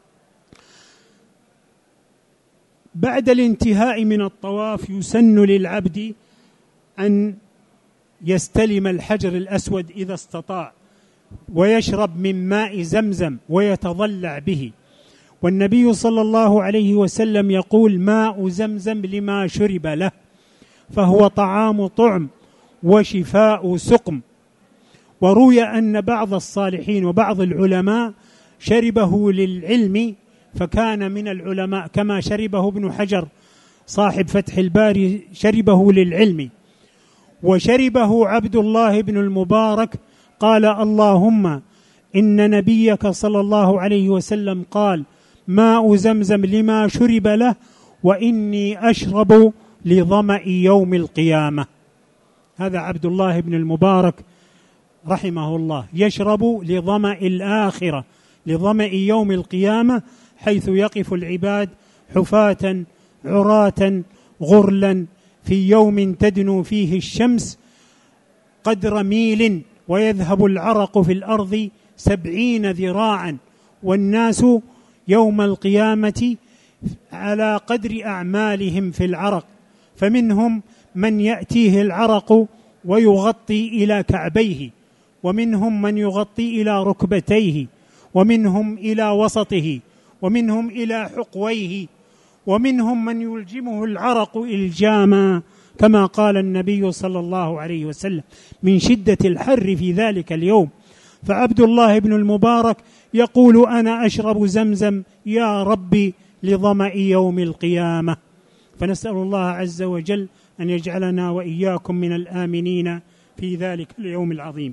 بعد الانتهاء من الطواف يسن للعبد أن يستلم الحجر الأسود إذا استطاع، ويشرب من ماء زمزم ويتضلع به. والنبي صلى الله عليه وسلم يقول: ماء زمزم لما شرب له، فهو طعام طعم وشفاء سقم. وروي أن بعض الصالحين وبعض العلماء شربه للعلم فكان من العلماء، كما شربه ابن حجر صاحب فتح الباري شربه للعلم. وشربه عبد الله بن المبارك قال: اللهم إن نبيك صلى الله عليه وسلم قال: ماء زمزم لما شرب له وإني أشرب لظمأ يوم القيامة. هذا عبد الله بن المبارك رحمه الله يشرب لظمأ الآخرة، لظمأ يوم القيامة، حيث يقف العباد حفاة عراة غرلا في يوم تدنو فيه الشمس قدر ميل، ويذهب العرق في الأرض سبعين ذراعا، والناس يوم القيامة على قدر أعمالهم في العرق، فمنهم من يأتيه العرق ويغطي إلى كعبيه، ومنهم من يغطي إلى ركبتيه، ومنهم إلى وسطه، ومنهم إلى حقويه، ومنهم من يلجمه العرق إلجاما كما قال النبي صلى الله عليه وسلم من شدة الحر في ذلك اليوم. فعبد الله بن المبارك يقول: أنا أشرب زمزم يا ربي لظمأ يوم القيامة. فنسأل الله عز وجل أن يجعلنا وإياكم من الآمنين في ذلك اليوم العظيم.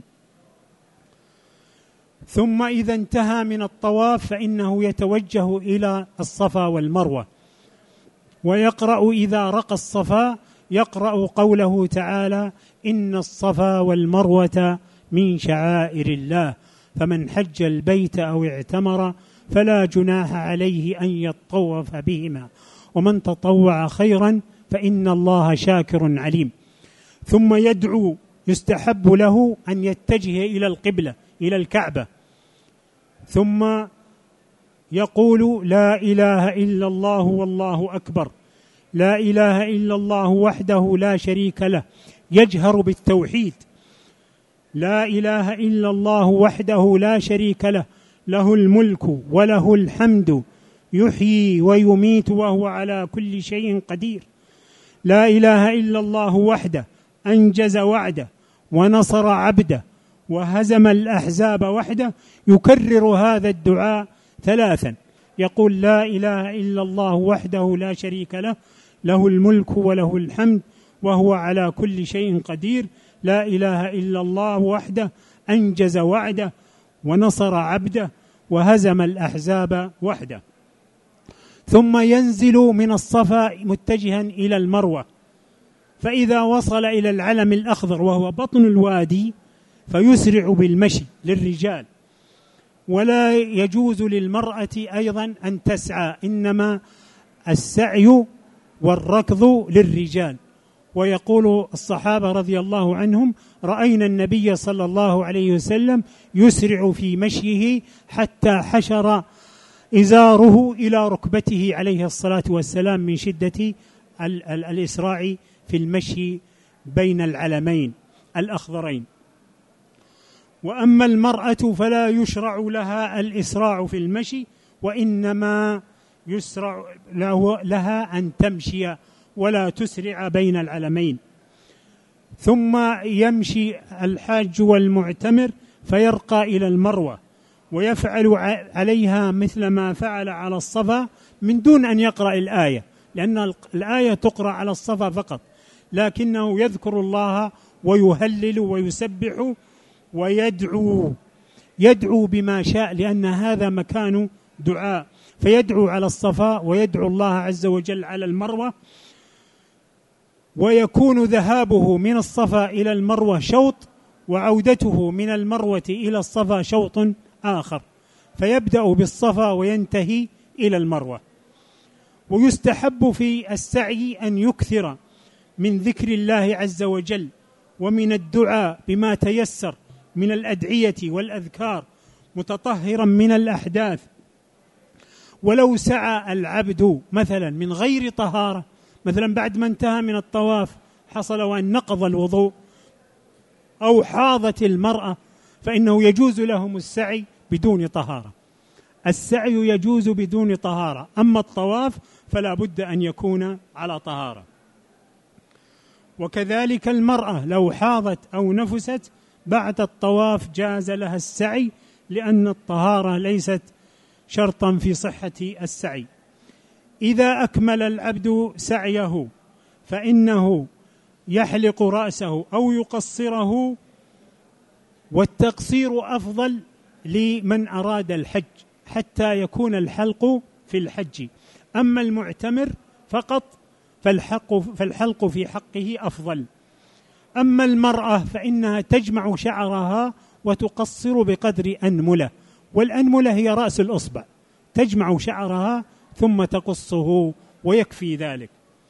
ثم إذا انتهى من الطواف فإنه يتوجه إلى الصفا والمروة، ويقرأ إذا رقى الصفا يقرأ قوله تعالى: إن الصفا والمروة من شعائر الله فمن حج البيت أو اعتمر فلا جناح عليه أن يطوف بهما ومن تطوع خيرا فإن الله شاكر عليم. ثم يدعو، يستحب له أن يتجه إلى القبلة إلى الكعبة، ثم يقول: لا إله إلا الله والله أكبر، لا إله إلا الله وحده لا شريك له، يجهر بالتوحيد: لا إله إلا الله وحده لا شريك له، له الملك وله الحمد يحيي ويميت وهو على كل شيء قدير. لا إله إلا الله وحده أنجز وعده ونصر عبده وهزم الأحزاب وحده. يكرر هذا الدعاء ثلاثا، يقول: لا إله إلا الله وحده لا شريك له، له الملك وله الحمد وهو على كل شيء قدير. لا إله إلا الله وحده أنجز وعده ونصر عبده وهزم الأحزاب وحده. ثم ينزل من الصفا متجها إلى المروة، فإذا وصل إلى العلم الأخضر وهو بطن الوادي فيسرع بالمشي للرجال، ولا يجوز للمرأة أيضا أن تسعى، إنما السعي والركض للرجال. ويقول الصحابة رضي الله عنهم: رأينا النبي صلى الله عليه وسلم يسرع في مشيه حتى حشر إزاره إلى ركبته عليه الصلاة والسلام من شدة الإسراع في المشي بين العلمين الأخضرين. وأما المرأة فلا يشرع لها الإسراع في المشي، وإنما يسرع لها أن تمشي ولا تسرع بين العلمين. ثم يمشي الحاج والمعتمر فيرقى إلى المروة ويفعل عليها مثل ما فعل على الصفا من دون أن يقرأ الآية، لأن الآية تقرأ على الصفا فقط، لكنه يذكر الله ويهلل ويسبح ويدعو يدعو بما شاء، لأن هذا مكان دعاء، فيدعو على الصفا ويدعو الله عز وجل على المروة. ويكون ذهابه من الصفا إلى المروة شوط، وعودته من المروة إلى الصفا شوط آخر، فيبدأ بالصفا وينتهي إلى المروة. ويستحب في السعي أن يكثر من ذكر الله عز وجل ومن الدعاء بما تيسر من الأدعية والأذكار متطهرا من الأحداث. ولو سعى العبد مثلا من غير طهارة، مثلا بعد ما انتهى من الطواف حصل وأن نقض الوضوء أو حاضت المرأة، فإنه يجوز لهم السعي بدون طهارة. السعي يجوز بدون طهارة، أما الطواف فلا بد أن يكون على طهارة. وكذلك المرأة لو حاضت أو نفست بعد الطواف جاز لها السعي، لأن الطهارة ليست شرطا في صحة السعي. إذا أكمل العبد سعيه فإنه يحلق رأسه أو يقصره، والتقصير أفضل لمن أراد الحج حتى يكون الحلق في الحج. أما المعتمر فقط فالحلق, فالحلق في حقه أفضل. أما المرأة فإنها تجمع شعرها وتقصر بقدر أنملة، والأنملة هي رأس الأصبع، تجمع شعرها ثم تقصه ويكفي ذلك.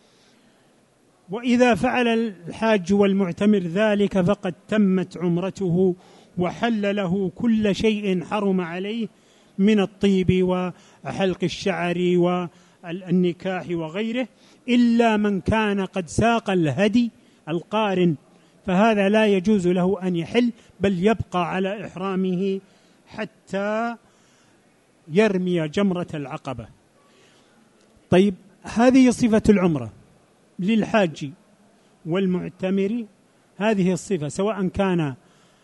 وإذا فعل الحاج والمعتمر ذلك فقد تمت عمرته وحل له كل شيء حرم عليه من الطيب وحلق الشعر والنكاح وغيره، إلا من كان قد ساق الهدي القارن، فهذا لا يجوز له أن يحل، بل يبقى على إحرامه حتى يرمي جمرة العقبة. طيب، هذه صفة العمرة للحاج والمعتمر، هذه الصفة سواء كان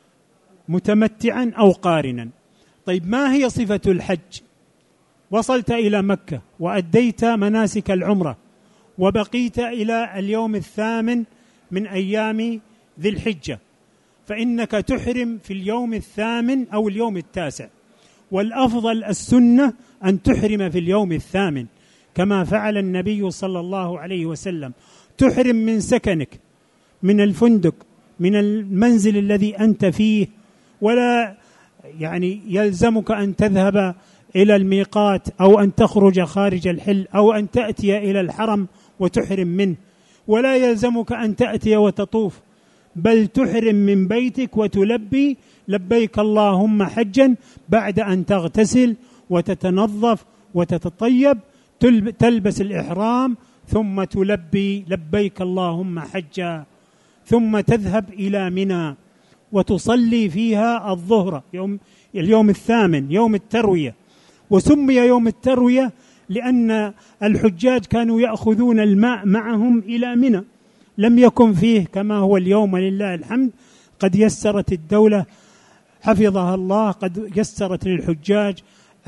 متمتعا أو قارنا. طيب، ما هي صفة الحج؟ وصلت إلى مكة وأديت مناسك العمرة وبقيت إلى اليوم الثامن من أيام ذي الحجة، فإنك تحرم في اليوم الثامن أو اليوم التاسع، والأفضل السنة أن تحرم في اليوم الثامن كما فعل النبي صلى الله عليه وسلم. تحرم من سكنك، من الفندق، من المنزل الذي أنت فيه، ولا يعني يلزمك أن تذهب إلى الميقات أو أن تخرج خارج الحل أو أن تأتي إلى الحرم وتحرم منه، ولا يلزمك أن تأتي وتطوف، بل تحرم من بيتك وتلبي لبيك اللهم حجا بعد أن تغتسل وتتنظف وتتطيب، تلبس الإحرام ثم تلبي لبيك اللهم حجا، ثم تذهب إلى منى وتصلي فيها الظهر يوم اليوم الثامن يوم التروية. وسمي يوم التروية لأن الحجاج كانوا يأخذون الماء معهم إلى منى، لم يكن فيه كما هو اليوم لله الحمد، قد يسرت الدولة حفظها الله، قد يسرت للحجاج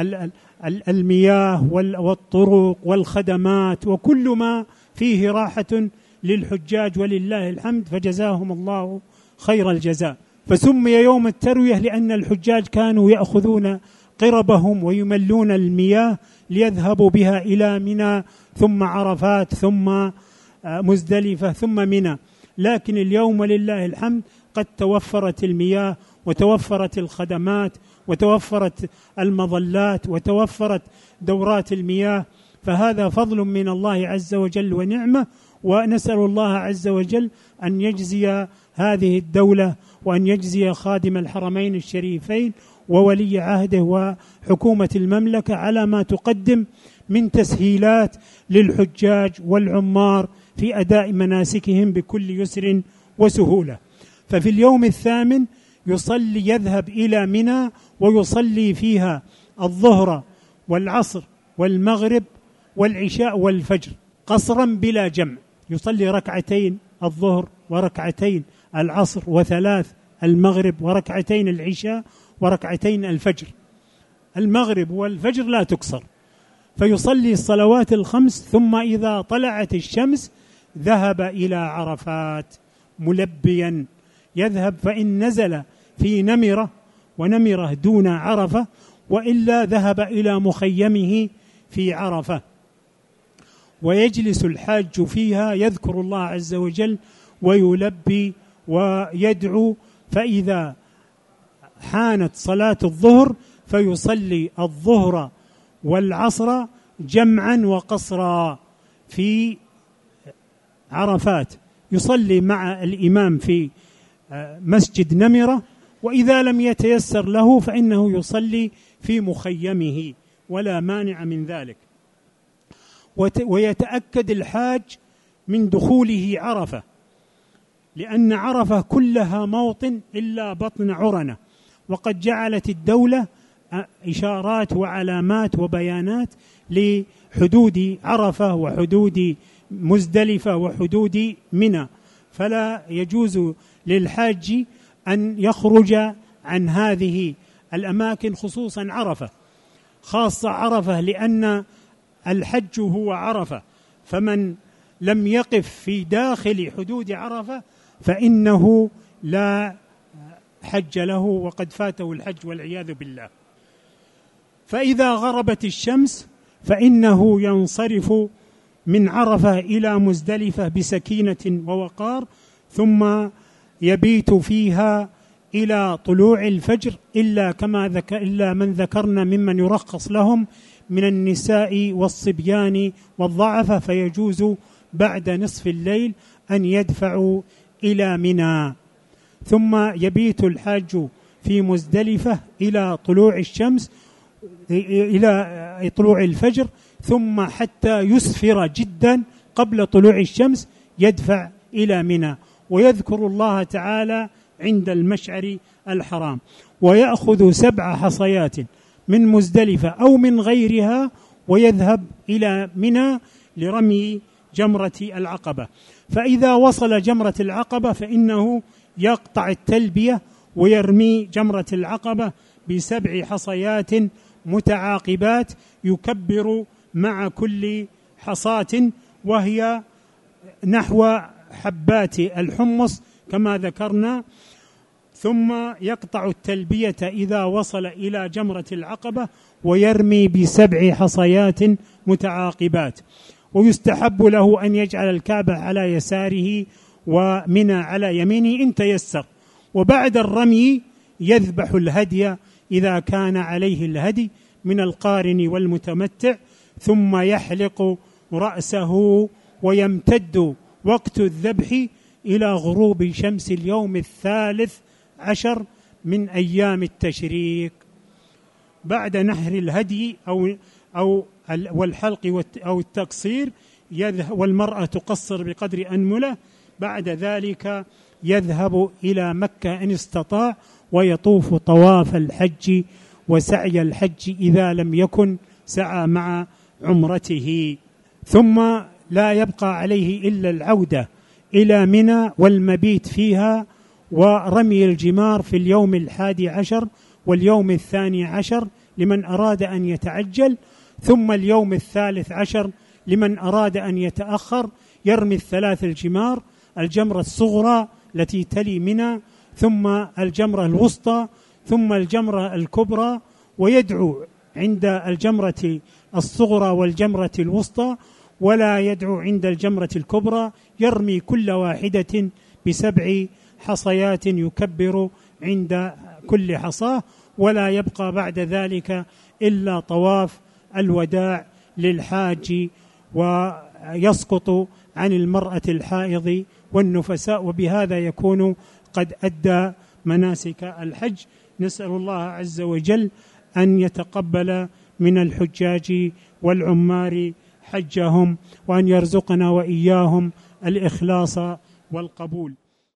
المياه والطرق والخدمات وكل ما فيه راحة للحجاج ولله الحمد، فجزاهم الله خير الجزاء. فسمي يوم التروية لأن الحجاج كانوا يأخذون قربهم ويملون المياه ليذهبوا بها إلى منى ثم عرفات ثم مزدلفة ثم منى. لكن اليوم ولله الحمد قد توفرت المياه وتوفرت الخدمات وتوفرت المظلات وتوفرت دورات المياه، فهذا فضل من الله عز وجل ونعمة، ونسأل الله عز وجل أن يجزي هذه الدولة وأن يجزي خادم الحرمين الشريفين وولي عهده وحكومة المملكة على ما تقدم من تسهيلات للحجاج والعمار في أداء مناسكهم بكل يسر وسهولة. ففي اليوم الثامن يصلي يذهب إلى منى ويصلي فيها الظهر والعصر والمغرب والعشاء والفجر قصرا بلا جمع، يصلي ركعتين الظهر وركعتين العصر وثلاث المغرب وركعتين العشاء وركعتين الفجر. المغرب والفجر لا تكسر، فيصلي الصلوات الخمس، ثم إذا طلعت الشمس ذهب إلى عرفات ملبيا. يذهب فإن نزل في نمرة، ونمرة دون عرفة، وإلا ذهب إلى مخيمه في عرفة، ويجلس الحاج فيها يذكر الله عز وجل ويلبي ويدعو. فإذا حانت صلاة الظهر فيصلي الظهر والعصر جمعا وقصرا في عرفات، يصلي مع الإمام في مسجد نمرة، وإذا لم يتيسر له فإنه يصلي في مخيمه ولا مانع من ذلك. ويتأكد الحاج من دخوله عرفة، لأن عرفة كلها موطن إلا بطن عرنة، وقد جعلت الدولة إشارات وعلامات وبيانات لحدود عرفة وحدود مزدلفة وحدود منى، فلا يجوز للحاج أن يخرج عن هذه الأماكن، خصوصا عرفة، خاصة عرفة لأن الحج هو عرفة، فمن لم يقف في داخل حدود عرفة فإنه لا حج له وقد فاته الحج والعياذ بالله. فإذا غربت الشمس فإنه ينصرف من عرفة إلى مزدلفة بسكينة ووقار، ثم يبيت فيها إلى طلوع الفجر، إلا كما ذكر إلا من ذكرنا ممن يرخص لهم من النساء والصبيان والضعفة، فيجوز بعد نصف الليل أن يدفعوا إلى منى. ثم يبيت الحاج في مزدلفة إلى طلوع الشمس إلى طلوع الفجر، ثم حتى يسفر جدا قبل طلوع الشمس يدفع إلى منى، ويذكر الله تعالى عند المشعر الحرام، ويأخذ سبع حصيات من مزدلفة أو من غيرها ويذهب إلى منى لرمي جمرة العقبة. فإذا وصل جمرة العقبة فإنه يقطع التلبية ويرمي جمرة العقبة بسبع حصيات متعاقبات يكبر مع كل حصاة، وهي نحو حبات الحمص كما ذكرنا. ثم يقطع التلبية إذا وصل إلى جمرة العقبة ويرمي بسبع حصيات متعاقبات. ويستحب له أن يجعل الكعبة على يساره ومنى على يمينه إن تيسر. وبعد الرمي يذبح الهدي إذا كان عليه الهدي من القارن والمتمتع، ثم يحلق رأسه ويمتد وقت الذبح إلى غروب شمس اليوم الثالث عشر من أيام التشريق. بعد نحر الهدي أو أو والحلق أو التقصير يذهب، والمرأة تقصر بقدر أنملة. بعد ذلك يذهب إلى مكة إن استطاع ويطوف طواف الحج وسعي الحج إذا لم يكن سعى مع عمرته. ثم لا يبقى عليه إلا العودة إلى منى والمبيت فيها ورمي الجمار في اليوم الحادي عشر واليوم الثاني عشر لمن أراد أن يتعجل، ثم اليوم الثالث عشر لمن أراد أن يتأخر يرمي الثلاث الجمار، الجمرة الصغرى التي تلي منى، ثم الجمرة الوسطى، ثم الجمرة الكبرى، ويدعو عند الجمرة الصغرى والجمرة الوسطى، ولا يدعو عند الجمرة الكبرى. يرمي كل واحدة بسبع حصيات يكبر عند كل حصاة، ولا يبقى بعد ذلك إلا طواف الوداع للحاج، ويسقط عن المرأة الحائض والنفساء، وبهذا يكون قد أدى مناسك الحج. نسأل الله عز وجل أن يتقبل من الحجاج والعمار حجهم، وأن يرزقنا وإياهم الإخلاص والقبول.